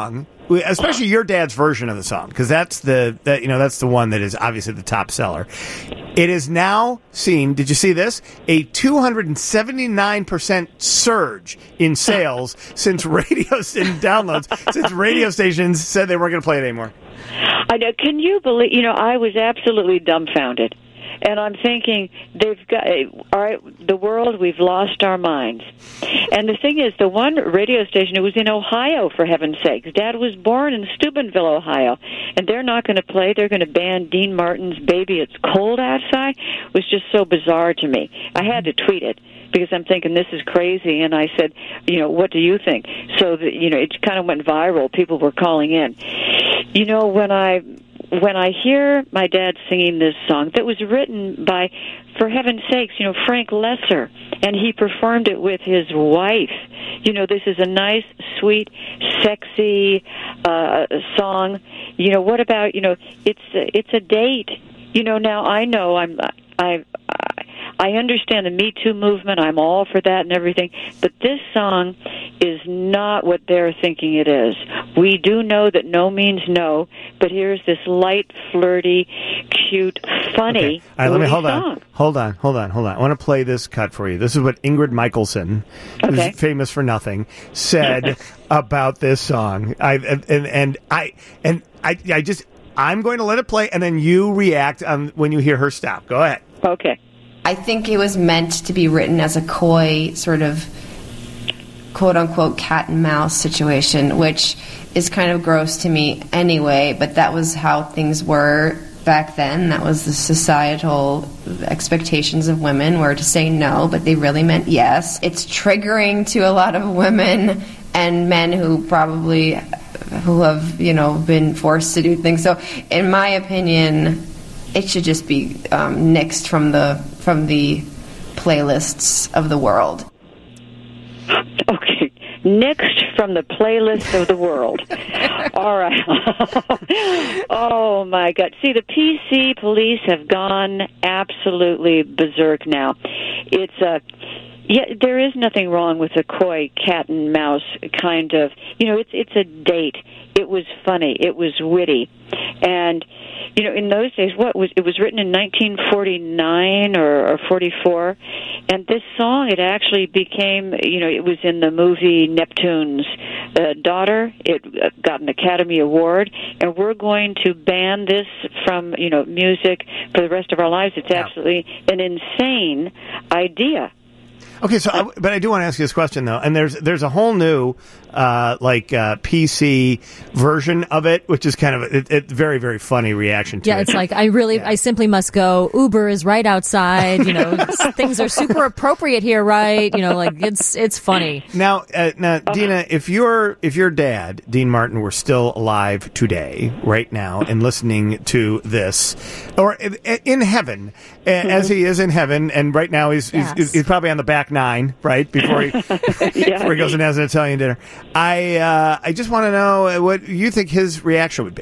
especially your dad's version of the song, because that's the that you know that's the one that is obviously the top seller. It is now seen. Did you see this? A two hundred seventy-nine percent surge in sales since radios and downloads since radio stations said they weren't going to play it anymore. I know. Can you believe? You know, I was absolutely dumbfounded. And I'm thinking, they've got, all right, the world, we've lost our minds. And the thing is, the one radio station, it was in Ohio, for heaven's sakes. Dad was born in Steubenville, Ohio. And they're not going to play. They're going to ban Dean Martin's Baby It's Cold Outside. It was just so bizarre to me. I had to tweet it because I'm thinking, this is crazy. And I said, you know, what do you think? So, the, you know, it kind of went viral. People were calling in. You know, when I... When I hear my dad singing this song that was written by, for heaven's sakes, you know, Frank Lesser, and he performed it with his wife. You know, this is a nice, sweet, sexy uh, song. You know, what about, you know, it's it's a date. You know, now I know I'm I I understand the Me Too movement. I'm all for that and everything. But this song is not what they're thinking it is. We do know that no means no, but here's this light, flirty, cute, funny Okay. All right, let me movie hold song. on. Hold on, hold on, hold on. I want to play this cut for you. This is what Ingrid Michaelson, Okay. who's famous for nothing, said about this song. I and and, and I and I I just I'm going to let it play, and then you react on when you hear her stop. Go ahead. Okay. I think it was meant to be written as a coy sort of quote-unquote cat and mouse situation, which is kind of gross to me anyway, but that was how things were back then. That was the societal expectations of women, were to say no, but they really meant yes. It's triggering to a lot of women and men who probably who have, you know, been forced to do things. So in my opinion, it should just be um, nixed from the from the playlists of the world. Okay, next from the playlist of the world. All right. Oh, my God. See, the P C police have gone absolutely berserk now. It's a... Yeah, there is nothing wrong with a coy cat and mouse kind of... You know, it's it's a date. It was funny. It was witty. And... You know, in those days, what was it was written in nineteen forty-nine or, or forty-four, and this song, it actually became, you know, it was in the movie Neptune's uh, Daughter. It uh, got an Academy Award, and we're going to ban this from, you know, music for the rest of our lives. It's absolutely an insane idea. Okay, so I, but I do want to ask you this question though, and there's there's a whole new uh, like uh, P C version of it, which is kind of a it, it, very very funny reaction to Yeah, it. it's like I really, Yeah. I simply must go. Uber is right outside. You know, things are super appropriate here, right? You know, like it's it's funny. Now, uh, now, Dina, if your if your dad, Dean Martin, were still alive today, right now, and listening to this, or in, in heaven, a as he is in heaven, and right now he's Yes. he's, he's probably on the back nine, right before he before he goes and has an Italian dinner. I uh, I just want to know what you think his reaction would be.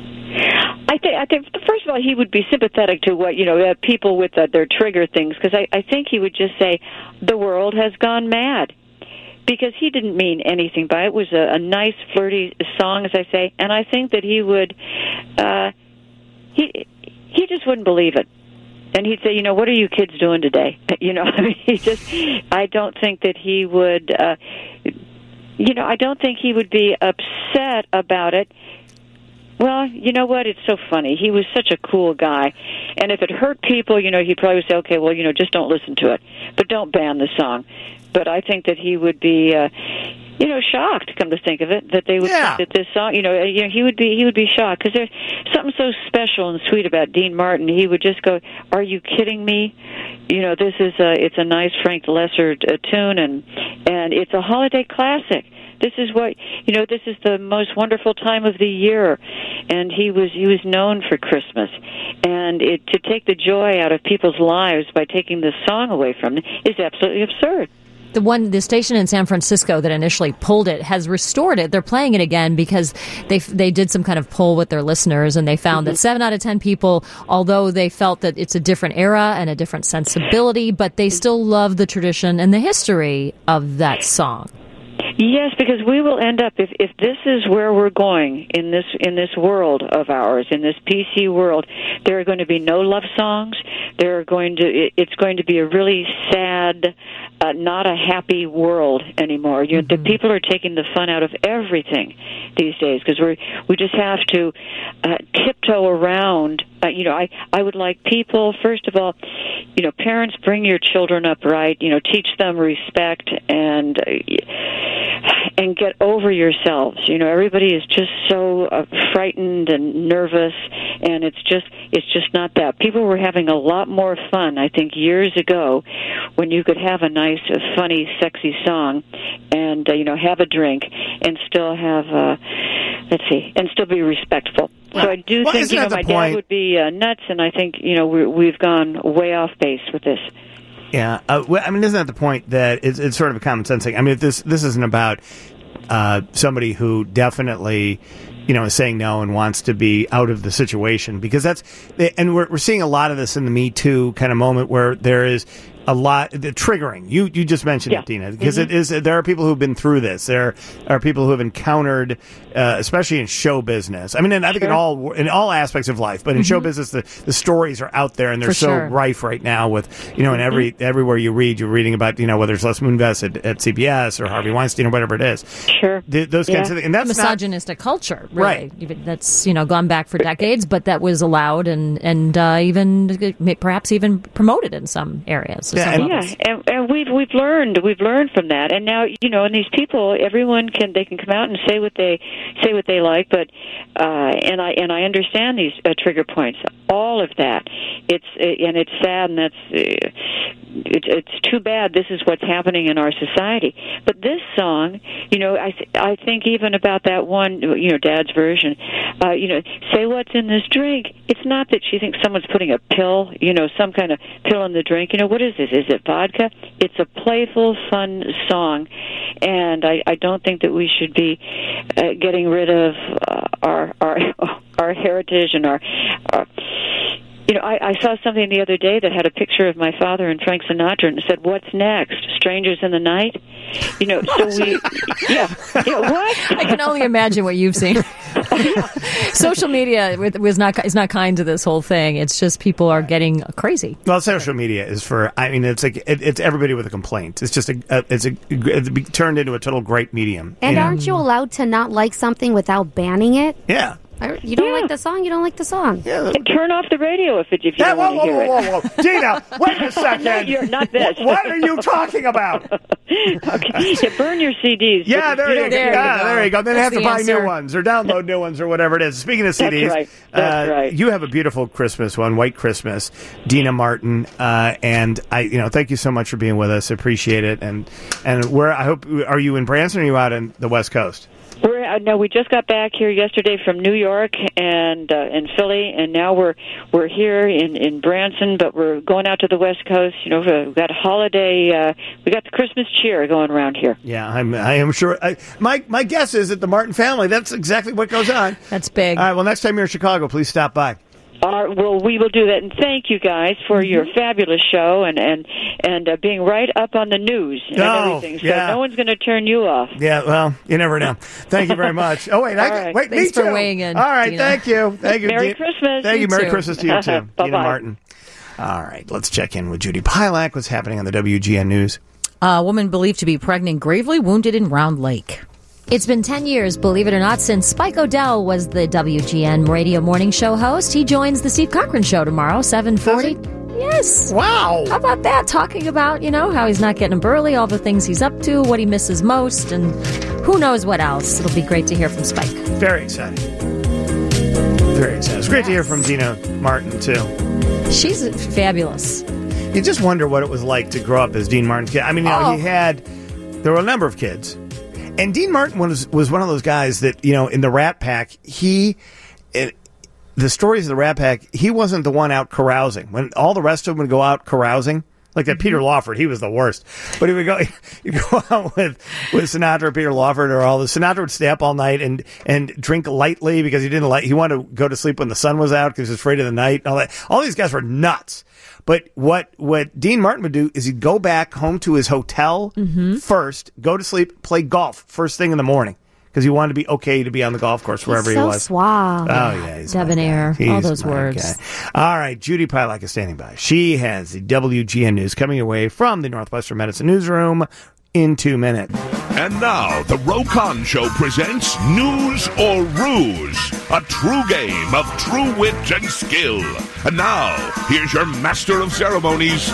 I think, I think, first of all, he would be sympathetic to what, you know, uh, people with uh, their trigger things, because I, I think he would just say, the world has gone mad. Because he didn't mean anything by it. It was a, a nice, flirty song, as I say, and I think that he would, uh, he he just wouldn't believe it. And he'd say, you know, what are you kids doing today? You know, I mean, he just, I don't think that he would, uh, you know, I don't think he would be upset about it. Well, you know what? It's so funny. He was such a cool guy. And if it hurt people, you know, he'd probably say, okay, well, you know, just don't listen to it. But don't ban the song. But I think that he would be, uh, you know, shocked, come to think of it, that they would Yeah. think that this song, you know, uh, you know, he would be he would be shocked. Because there's something so special and sweet about Dean Martin. He would just go, are you kidding me? You know, this is a, it's a nice Frank Lesser uh, tune, and and it's a holiday classic. This is what, you know, this is the most wonderful time of the year, and he was he was known for Christmas, and it, to take the joy out of people's lives by taking this song away from them is absolutely absurd. The one, the station in San Francisco that initially pulled it has restored it. They're playing it again because they they did some kind of poll with their listeners, and they found that seven out of ten people, although they felt that it's a different era and a different sensibility, but they still love the tradition and the history of that song. Yes, because we will end up if if this is where we're going in this in this world of ours, in this P C world, there are going to be no love songs. There are going to it, it's going to be a really sad, uh, not a happy world anymore. You know, the people are taking the fun out of everything these days because we we just have to uh, tiptoe around. Uh, you know, I I would like people first of all, you know, parents, bring your children up right. You know, teach them respect and. Uh, And get over yourselves. You know, everybody is just so uh, frightened and nervous, and it's just it's just not that. People were having a lot more fun, I think, years ago, when you could have a nice, uh, funny, sexy song, and uh, you know, have a drink, and still have uh, let's see, and still be respectful. So I do well, think you know my point? dad would be uh, nuts, and I think you know we're, we've gone way off base with this. Yeah, uh, well, I mean, isn't that the point that it's, it's sort of a common sense thing? I mean, this this isn't about uh, somebody who definitely, you know, is saying no and wants to be out of the situation, because that's, and we're we're seeing a lot of this in the Me Too kind of moment where there is a lot the triggering. You you just mentioned yeah. it, Dina, because mm-hmm. it is. There are people who've been through this. There are people who have encountered, uh, especially in show business. I mean, and I think sure. in all in all aspects of life, but in mm-hmm. show business, the, the stories are out there and they're For so sure. rife right now. With you know, in every mm-hmm. everywhere you read, you're reading about you know whether it's Les Moonves at, at C B S or Harvey Weinstein or whatever it is. Sure, the, those yeah. kinds of things. And that's misogynistic not, culture, really. Right. Even that's you know gone back for decades, but that was allowed and and uh, even perhaps even promoted in some areas. Yeah, some and, levels. yeah. And, and we've we've learned we've learned from that, and now you know, and these people, everyone can they can come out and say what they say what they like, but uh, and I and I understand these uh, trigger points, all of that. It's uh, and it's sad, and that's uh, it's it's too bad. This is what's happening in our society. But this song, you know, I th- I think even about that one, you know, Dad's version. Uh, you know, say what's in this drink. It's not that she thinks someone's putting a pill, you know, some kind of pill in the drink. You know, what is this? Is it vodka? It's a playful, fun song, and I, I don't think that we should be uh, getting rid of uh, our our our heritage and our. our You know, I, I saw something the other day that had a picture of my father and Frank Sinatra, and it said, "What's next? Strangers in the Night." You know, so we, yeah, yeah. What? I can only imagine what you've seen. Social media was not is not kind to this whole thing. It's just people are getting crazy. Well, social media is for. I mean, it's like it, it's everybody with a complaint. It's just a. a it's a. It's turned into a total great medium. And you know? aren't you allowed to not like something without banning it? Yeah. You don't Yeah. like the song, you don't like the song. Yeah. And turn off the radio if, it, if you Yeah, don't whoa, want to whoa, hear whoa, it. whoa, whoa, Dina, wait a second. No, you're not this. What, what are you talking about? Okay, yeah, burn your C Ds. Yeah, but there you, don't go. get- Yeah, there you go. Then they have That's to the buy answer. new ones or download new ones or whatever it is. Speaking of C Ds, That's right. That's uh, right. you have a beautiful Christmas one, White Christmas, Dina Martin, uh, and I, you know, thank you so much for being with us. Appreciate it. And and where I hope are you in Branson or are you out in the West Coast? We're uh, no, we just got back here yesterday from New York and uh, and Philly, and now we're we're here in, in Branson, but we're going out to the West Coast. You know, we've got holiday, uh, we got the Christmas cheer going around here. Yeah, I'm. I am sure. I, my my guess is that the Martin family. That's exactly what goes on. That's big. All right. Well, next time you're in Chicago, please stop by. Uh, well, we will do that, and thank you guys for Mm-hmm. your fabulous show and and and uh, being right up on the news and Oh, everything. So yeah. no one's going to turn you off. Yeah, well, you never know. Thank you very much. Oh, wait, I, All right. wait, Thanks me for too. weighing in, All right, Dina. thank you. Thank you. Merry Dina. Christmas. Thank you. You Merry too. Christmas to you, too. Bye-bye. Dina Martin. All right, let's check in with Judy Pilak. What's happening on the W G N News? A woman believed to be pregnant, gravely wounded in Round Lake. It's been ten years, believe it or not, since Spike O'Dell was the W G N radio morning show host. He joins the Steve Cochran show tomorrow, seven forty. Yes. Wow. How about that? Talking about, you know, how he's not getting up early, all the things he's up to, what he misses most, and who knows what else. It'll be great to hear from Spike. Very exciting. Very exciting. It's great yes. to hear from Dina Martin, too. She's fabulous. You just wonder what it was like to grow up as Dean Martin's kid. I mean, you know, Oh. he had, there were a number of kids. And Dean Martin was was one of those guys that, you know, in the Rat Pack, he, it, the stories of the Rat Pack, he wasn't the one out carousing. When all the rest of them would go out carousing, Like that Peter Lawford, he was the worst. But he would go, he'd go out with, with Sinatra or Peter Lawford or all the Sinatra would stay up all night and, and drink lightly because he didn't like, he wanted to go to sleep when the sun was out because he was afraid of the night and all that. All these guys were nuts. But what, what Dean Martin would do is he'd go back home to his hotel Mm-hmm. first, go to sleep, play golf first thing in the morning. Because he wanted to be okay to be on the golf course wherever He's he so was. suave. Oh, yeah. He's Debonair. my guy. All He's those my words. guy. All right. Judy Pylak is standing by. She has the W G N News coming away from the Northwestern Medicine Newsroom in two minutes. And now, the Rokon Show presents News or Ruse, a true game of true wit and skill. And now, here's your master of ceremonies,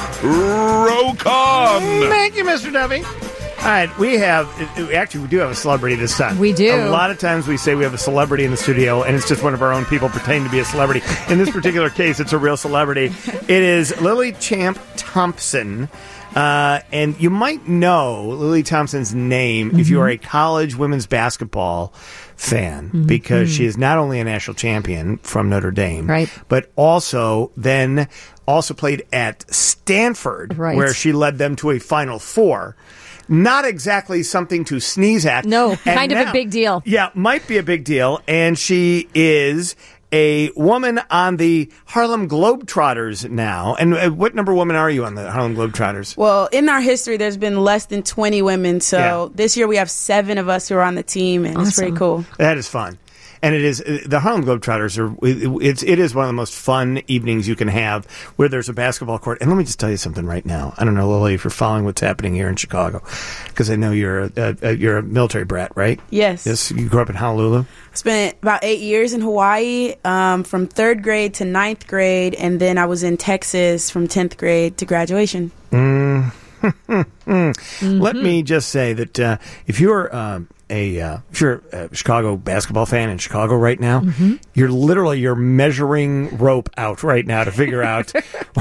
Rokon. Thank you, Mister Duffy. All right, we have, actually, we do have a celebrity this time. We do. A lot of times we say we have a celebrity in the studio, and it's just one of our own people pretending to be a celebrity. In this particular case, it's a real celebrity. It is Lily Champ Thompson. Uh, and you might know Lily Thompson's name mm-hmm. if you are a college women's basketball fan, mm-hmm. because she is not only a national champion from Notre Dame, right. but also then also played at Stanford, right. where she led them to a Final Four. Not exactly something to sneeze at. No, And kind of now- a big deal. Yeah, might be a big deal. And she is a woman on the Harlem Globetrotters now. And uh, what number woman are you on the Harlem Globetrotters? Well, in our history, there's been less than twenty women. So Yeah. this year we have seven of us who are on the team, and it's pretty cool. That is fun. And it is the Harlem Globetrotters are it- it's it is one of the most fun evenings you can have where there's a basketball court. And let me just tell you something right now. I don't know, Lily, if you're following what's happening here in Chicago, because I know you're a, a, a you're a military brat, right? Yes. Yes. You grew up in Honolulu. Spent about eight years in Hawaii, um, from third grade to ninth grade, and then I was in Texas from tenth grade to graduation. Mm. Let me just say that uh, if you're um, a uh, if you're a Chicago basketball fan in Chicago right now, Mm-hmm. you're literally you're measuring rope out right now to figure out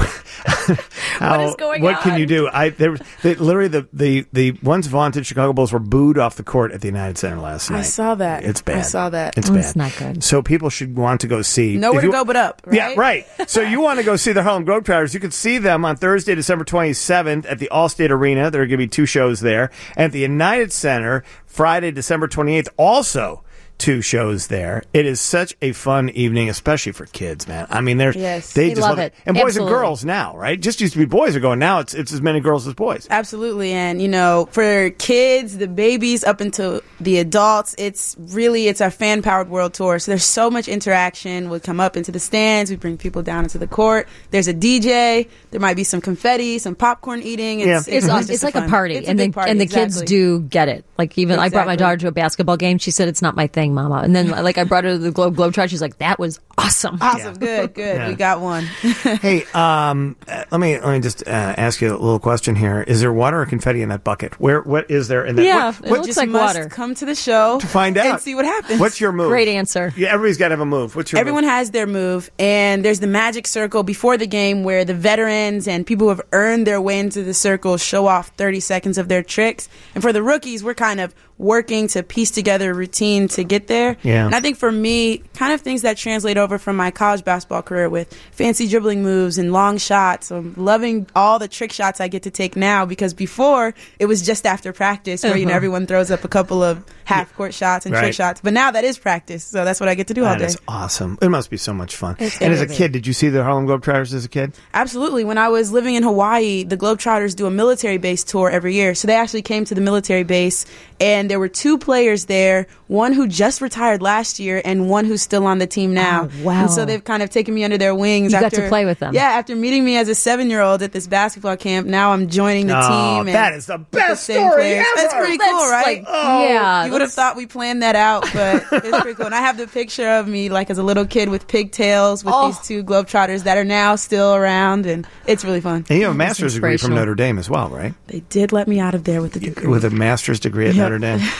how, What is going what can on? you do. I there was they, literally the, the the once vaunted Chicago Bulls were booed off the court at the United Center last night. I saw that. It's bad. I saw that. It's Oh, bad. it's not good. So people should want to go see. Nowhere if to you- go but up, right? Yeah, right. So you want to go see the Harlem Globetrotters. You can see them on Thursday, December twenty-seventh at the Allstate Arena. There are going to be two shows there. And at the United Center, Friday, December twenty-eighth, also two shows there. It is such a fun evening, especially for kids, man. I mean, they're, Yes. they They just love love it. And boys Absolutely. and girls now, right? Just used to be boys are going. Now it's it's as many girls as boys. Absolutely. And, you know, for kids, the babies up until the adults, it's really, it's our fan-powered world tour. So there's so much interaction. We come up into the stands. We bring people down into the court. There's a D J. There might be some confetti, some popcorn eating. It's, It's, it's, awesome. just It's like a fun- party, It's a and big the party, and the exactly. kids do get it. Like even I brought my Exactly. daughter to a basketball game. She said it's not my thing, Mama. And then like I brought her to the Globe Globetrotters. She's like, that was awesome. Awesome. Good, good. Yeah. We got one. Hey, um, uh, let me let me just uh, ask you a little question here. Is there water or confetti in that bucket? Where what is there in that? Yeah, what, it what- looks like water. Come to the show to find out and see what happens. What's your move? Great answer. Yeah, everybody's got to have a move. What's your Everyone move? has their move, and there's the magic circle before the game where the veterans and people who have earned their way into the circle show off thirty seconds of their tricks. And for the rookies, we're kind of working to piece together a routine to get there. Yeah. And I think for me, kind of things that translate over from my college basketball career with fancy dribbling moves and long shots. I'm loving all the trick shots I get to take now because before it was just after practice where, you know, Uh-huh. everyone throws up a couple of half court shots and Right. trick shots. But now that is practice. So that's what I get to do all That day. is awesome. It must be so much fun. It's and as a amazing. kid, did you see the Harlem Globetrotters as a kid? Absolutely. When I was living in Hawaii, the Globetrotters do a military base tour every year. So they actually came to the military base, and there were two players there, one who just retired last year and one who's still on the team now. Oh, wow. And so they've kind of taken me under their wings. You got after, to play with them. Yeah, after meeting me as a seven-year-old at this basketball camp, now I'm joining the Oh, team. and that is the with best same story players. ever. That's pretty That's cool, right? like- Oh, yeah, You would have that's- thought we planned that out, but it's pretty cool. And I have the picture of me like as a little kid with pigtails with Oh. these two Globetrotters that are now still around, and it's really fun. And you have a master's degree from inspirational. Notre Dame as well, right? They did let me out of there with the degree. With a master's degree at Yep. Notre Dame.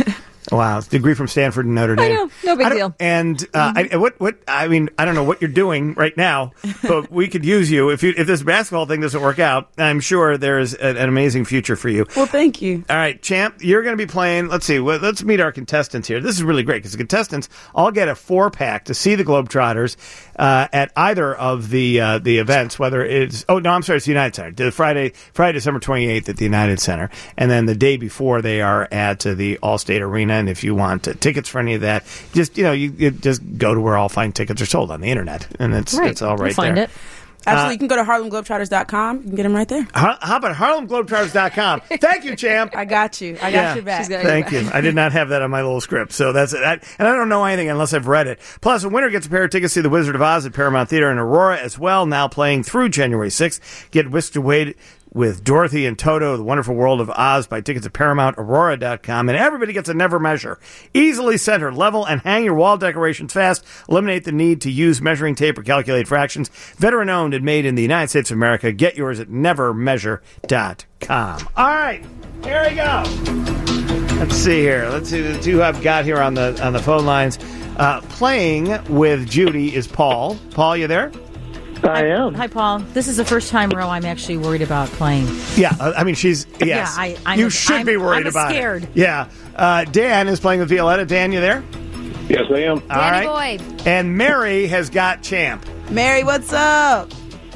Wow, degree from Stanford and Notre Dame. I know, no big I don't- deal. And uh, I, what? What? I mean, I don't know what you're doing right now, but we could use you if you if this basketball thing doesn't work out. I'm sure there's an, an amazing future for you. Well, thank you. All right, champ, you're going to be playing. Let's see. Well, let's meet our contestants here. This is really great because the contestants all get a four pack to see the Globetrotters uh, at either of the uh, the events. Whether it's oh no, I'm sorry, it's the United Center. The Friday Friday December twenty-eighth at the United Center, and then the day before they are at uh, the Allstate Arena. And if you want uh, tickets for any of that, just you know, you, you just go to where all fine tickets are sold on the internet, and it's Right. it's all right You'll find there. it. Actually, Uh, you can go to harlem globetrotters dot com. You can get them right there. How, how about harlem globetrotters dot com? Thank you, champ. I got you. I got Yeah. your back. Thank you. I did not have that on my little script, so that's it. I, and I don't know anything unless I've read it. Plus, a winner gets a pair of tickets to The Wizard of Oz at Paramount Theater in Aurora as well, now playing through January sixth. Get whisked away with Dorothy and Toto, The Wonderful World of Oz, by tickets at paramount aurora dot com. And everybody gets a Never Measure. Easily center, level, and hang your wall decorations fast. Eliminate the need to use measuring tape or calculate fractions. Veteran owned and made in the United States of America. Get yours at never measure dot com. All right, here we go. Let's see here. Let's see the two I've got here on the on the phone lines. Uh, playing with Judy is Paul. Paul, you there? I am. Hi, Paul. This is the first time, Ro, I'm actually worried about playing. Yeah, uh, I mean, she's, yes. Yeah, I- I'm you a- should I'm- be worried I'm about scared. it. Yeah. Uh, Dan is playing with Violetta. Dan, you there? Yes, I am. All right. And Mary has got Champ. Mary, what's up?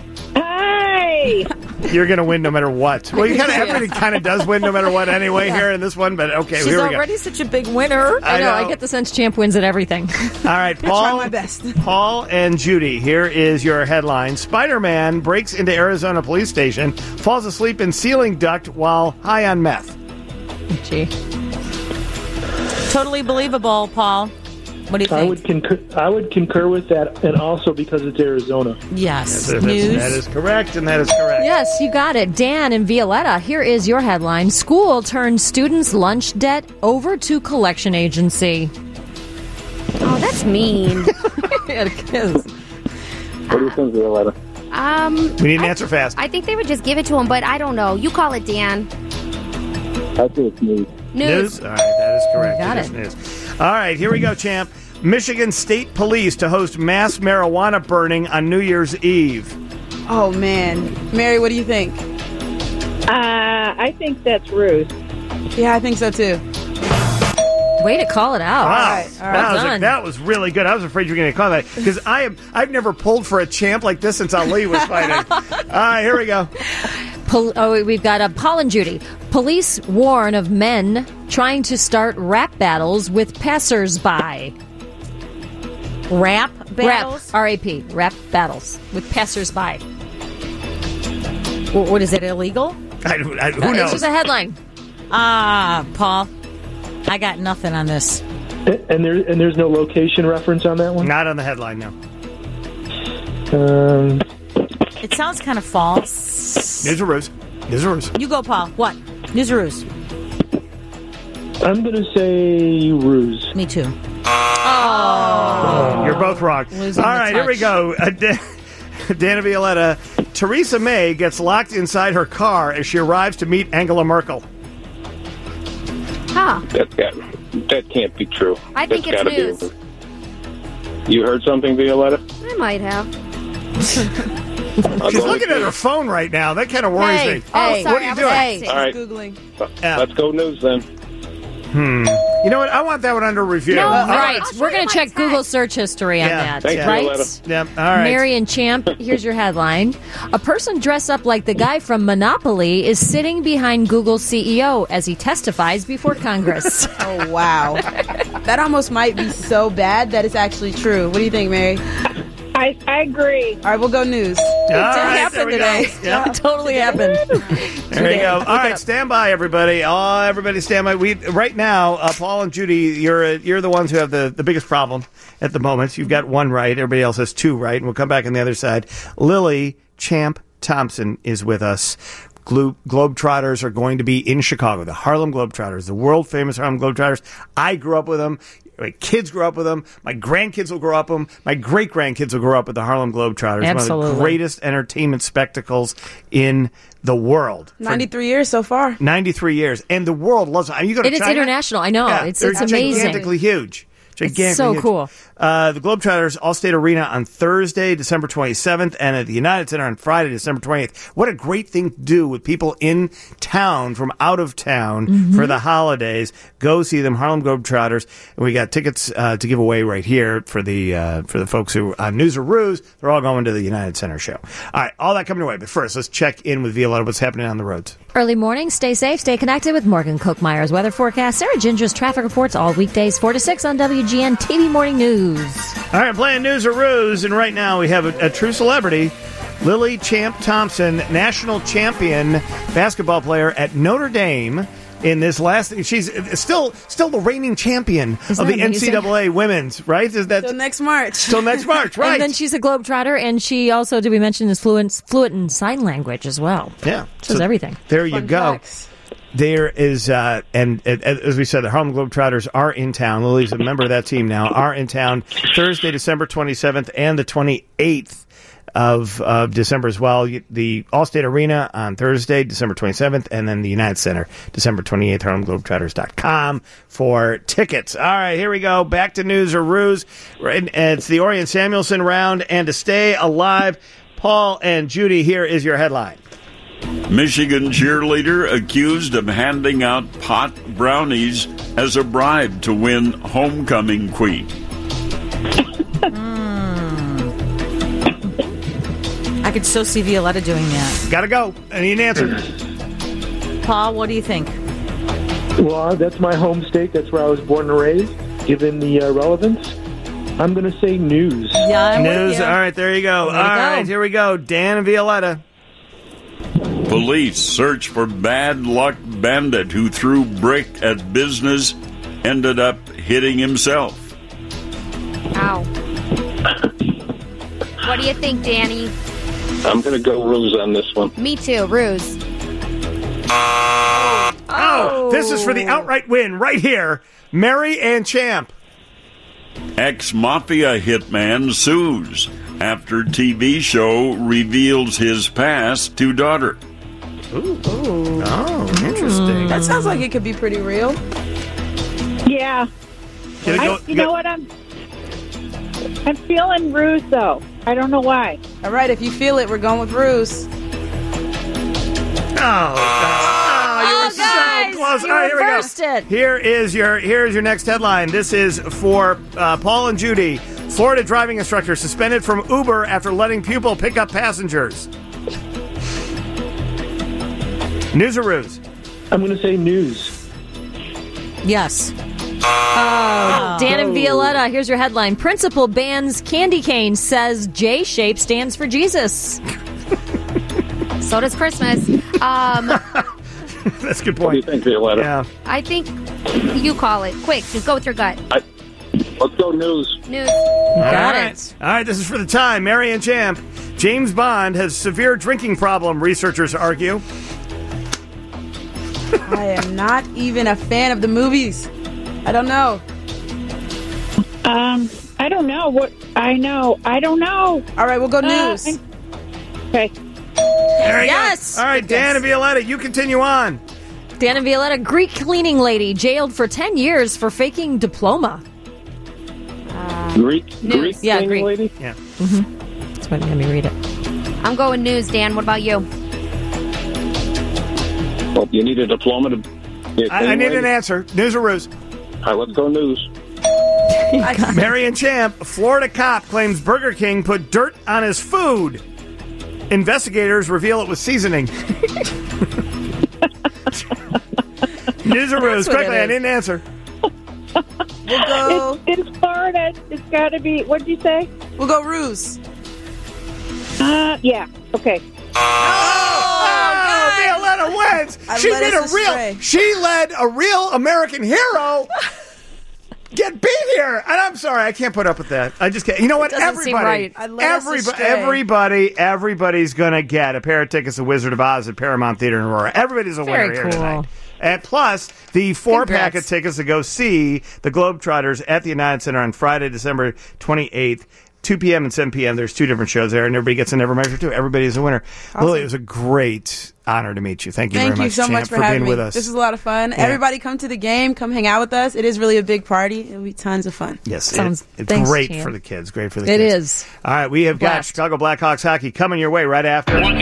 Hi. You're going to win no matter what. Well, you kind of Yeah. everybody kind of does win no matter what anyway Yeah. here in this one, but okay, She's here we go. already such a big winner. I I know. I know. get the sense Champ wins at everything. All right, Paul. try my best. Paul and Judy, here is your headline. Spider-Man breaks into Arizona police station, falls asleep in ceiling duct while high on meth. Gee. Totally believable, Paul. What do you I think? would concur. I would concur with that, and also because it's Arizona. Yes. That's- News. That is correct, and that is correct. Yes, you got it. Dan and Violetta, here is your headline. School turns students' lunch debt over to collection agency. Oh, that's mean. It is. What do you think, Violetta? Um, We need an answer fast. I think they would just give it to him, but I don't know. You call it, Dan. I think it's news. News. All right, that is correct. Got is it. news. All right, here we go, champ. Michigan State Police to host mass marijuana burning on New Year's Eve. Oh, man. Mary, what do you think? Uh, I think that's Ruth. Yeah, I think so, too. Way to call it out. Wow, right, all right. That, was done. that was really good. I was afraid you were going to call that because I am. I've never pulled for a champ like this since Ali was fighting. All right, here we go. Pol- oh, we've got uh, Paul and Judy. Police warn of men trying to start rap battles with passersby. Rap battles? Rap, R A P, rap battles with passersby. Wh- What is it, illegal? I, I, who Uh, It's knows? just a headline. Ah, Paul, I got nothing on this. And there and there's no location reference on that one. Not on the headline, no. Um, It sounds kind of false. News or ruse? News or ruse? You go, Paul. What? News or ruse? I'm going to say ruse. Me too. Oh, you're both wrong. Losing All the right, here we touch. go. Uh, Dan- Dana Violetta. Theresa May gets locked inside her car as she arrives to meet Angela Merkel. Huh. That's got, that can't be true. I think That's it's gotta be news. a- You heard something, Violetta? I might have. I'll She's go looking with at her news. phone right now. That kind of worries Hey, me. Oh, hey, sorry. what are you I was doing? Hey. All right. Googling. Yeah. Let's go news then. Hmm. You know what? I want that one under review. No, I want- Right, I'll show we're you going my to check text. Google search history on Yeah. that, Thanks, right? Violetta. Yep. All right. Mary and Champ, here's your headline. A person dressed up like the guy from Monopoly is sitting behind Google C E O as he testifies before Congress. Oh, wow. That almost might be so bad that it's actually true. What do you think, Mary? I, I agree. All right, we'll go news. All It right, happened there we go. today. Yep. It totally happened. There you go. All right, stand by, everybody. Oh, everybody, stand by. We right now, uh, Paul and Judy, you're uh, you're the ones who have the, the biggest problem at the moment. You've got one right. Everybody else has two right, and we'll come back on the other side. Lily Champ Thompson is with us. Glo- Globetrotters are going to be in Chicago. The Harlem Globetrotters, the world famous Harlem Globetrotters. I grew up with them. my kids grew up with them. My grandkids will grow up with them. My great-grandkids will grow up with the Harlem Globetrotters. Absolutely. One of the greatest entertainment spectacles in the world. ninety-three years so far. ninety-three years. And the world loves it. I mean, you go to It is China, international. I know. Yeah, it's they're it's amazing. gigantically huge. Gigantically It's so huge. cool. Uh, the Globetrotters Allstate Arena on Thursday, December twenty-seventh, and at the United Center on Friday, December twenty-eighth. What a great thing to do with people in town from out of town Mm-hmm. for the holidays. Go see them, Harlem Globetrotters. And we got tickets uh, to give away right here for the uh, for the folks who on News or Ruse. They're all going to the United Center show. All right, all that coming away. But first, let's check in with Violetta. What's happening on the roads? Early morning, stay safe, stay connected with Morgan Kochmeyer's weather forecast. Sarah Ginger's traffic reports all weekdays, four to six on W G N T V Morning News. All right, playing News or Ruse, and right now we have a, a true celebrity, Lily Champ Thompson, national champion basketball player at Notre Dame. In this last, she's still still the reigning champion Isn't of the that amazing? N C double A women's, right? Is that Till next March. till next March, right? And then she's a Globetrotter, and she also, did we mention, is fluent, fluent in sign language as well. Yeah. Shows So everything. There you Fun go. facts. There is, uh, and, and as we said, the Harlem Globetrotters are in town. Lily's a member of that team now. Are in town Thursday, December twenty-seventh, and the twenty-eighth of of December as well. The Allstate Arena on Thursday, December twenty-seventh, and then the United Center, December twenty-eighth. Harlem Globetrotters dot com for tickets. All right, here we go. Back to News or Ruse. Right, it's the Orion Samuelson round, and to stay alive, Paul and Judy. Here is your headline. Michigan cheerleader accused of handing out pot brownies as a bribe to win homecoming queen. I could still see Violetta doing that. Gotta go. I need an answer. Paul, what do you think? Well, that's my home state. That's where I was born and raised. Given the uh, relevance, I'm going to say news. Yeah, I'm with News. you. All right, there you go. Way All to go. right, here we go. Dan and Violetta. Police search for bad luck bandit who threw brick at business, ended up hitting himself. Ow. What do you think, Danny? I'm going to go Ruse on this one. Me too, Ruse. Oh, this is for the outright win right here. Mary Ann Champ. Ex-mafia hitman sues after T V show reveals his past to daughter. Ooh. Oh, interesting. That sounds like it could be pretty real. Yeah. Get it I, go- you go- know what? I'm I'm feeling Ruse, though. I don't know why. All right, if you feel it, we're going with Ruse. Oh, oh, you were so guys, close. you All right, here we go. reversed it. Here is your here is your next headline. This is for uh, Paul and Judy. Florida driving instructor suspended from Uber after letting pupil pick up passengers. News or Ruse? I'm going to say news. Yes. Oh, Dan and Violetta, here's your headline. Principal bans candy cane, says J-shape stands for Jesus. So does Christmas. Um, That's a good What do you point. think, Violetta? Yeah. I think you call it. Quick, just go with your gut. I, let's go news. News. All Got right. it. All right, this is for the time. Mary Ann Champ. James Bond has severe drinking problem, researchers argue. I am not even a fan of the movies. I don't know. Um, I don't know what I know. I don't know. All right, we'll go Uh, news. I- okay. There you Yes. go. All right, Dan and Violetta, you continue on. Dan and Violetta, Greek cleaning lady jailed for ten years for faking diploma. Greek, News. Greek Yeah, thing, Greek. lady? Yeah. That's why let me read it. I'm going news, Dan. What about you? Well, you need a diploma to be a I, I clean need lady? an answer. News or Ruse? All right, let's go news. Mary Ann Champ, Florida cop claims Burger King put dirt on his food. Investigators reveal it was seasoning. News or Ruse? what Quickly, it I is. need an answer. We'll go. It's, it's Florida. It's got to be. What did you say? We'll go Ruse. Uh, yeah. Okay. Oh, Violetta wins. I She led did us a real. astray. She led a real American hero. Get beat here, and I'm sorry, I can't put up with that. I just can't. You know what? Doesn't seem Everybody, right. I led us everybody, astray. everybody, everybody's gonna get a pair of tickets to Wizard of Oz at Paramount Theater in Aurora. Everybody's a winner Very here cool. tonight. And plus, the four-pack of Congrats. tickets to go see the Globetrotters at the United Center on Friday, December twenty-eighth. two p.m. and seven p.m. There's two different shows there, and everybody gets a Never Measure too. Everybody's a winner. Awesome. Lily, it was a great honor to meet you. Thank you Thank very you much, so champ, much for, for having being me. with us. This is a lot of fun. Yeah. Everybody come to the game. Come hang out with us. It is really a big party. It'll be tons of fun. Yes, Sounds- it, it's thanks, great champ. for the kids. Great for the It kids. is. All right, we have got Blast. Chicago Blackhawks hockey coming your way right after.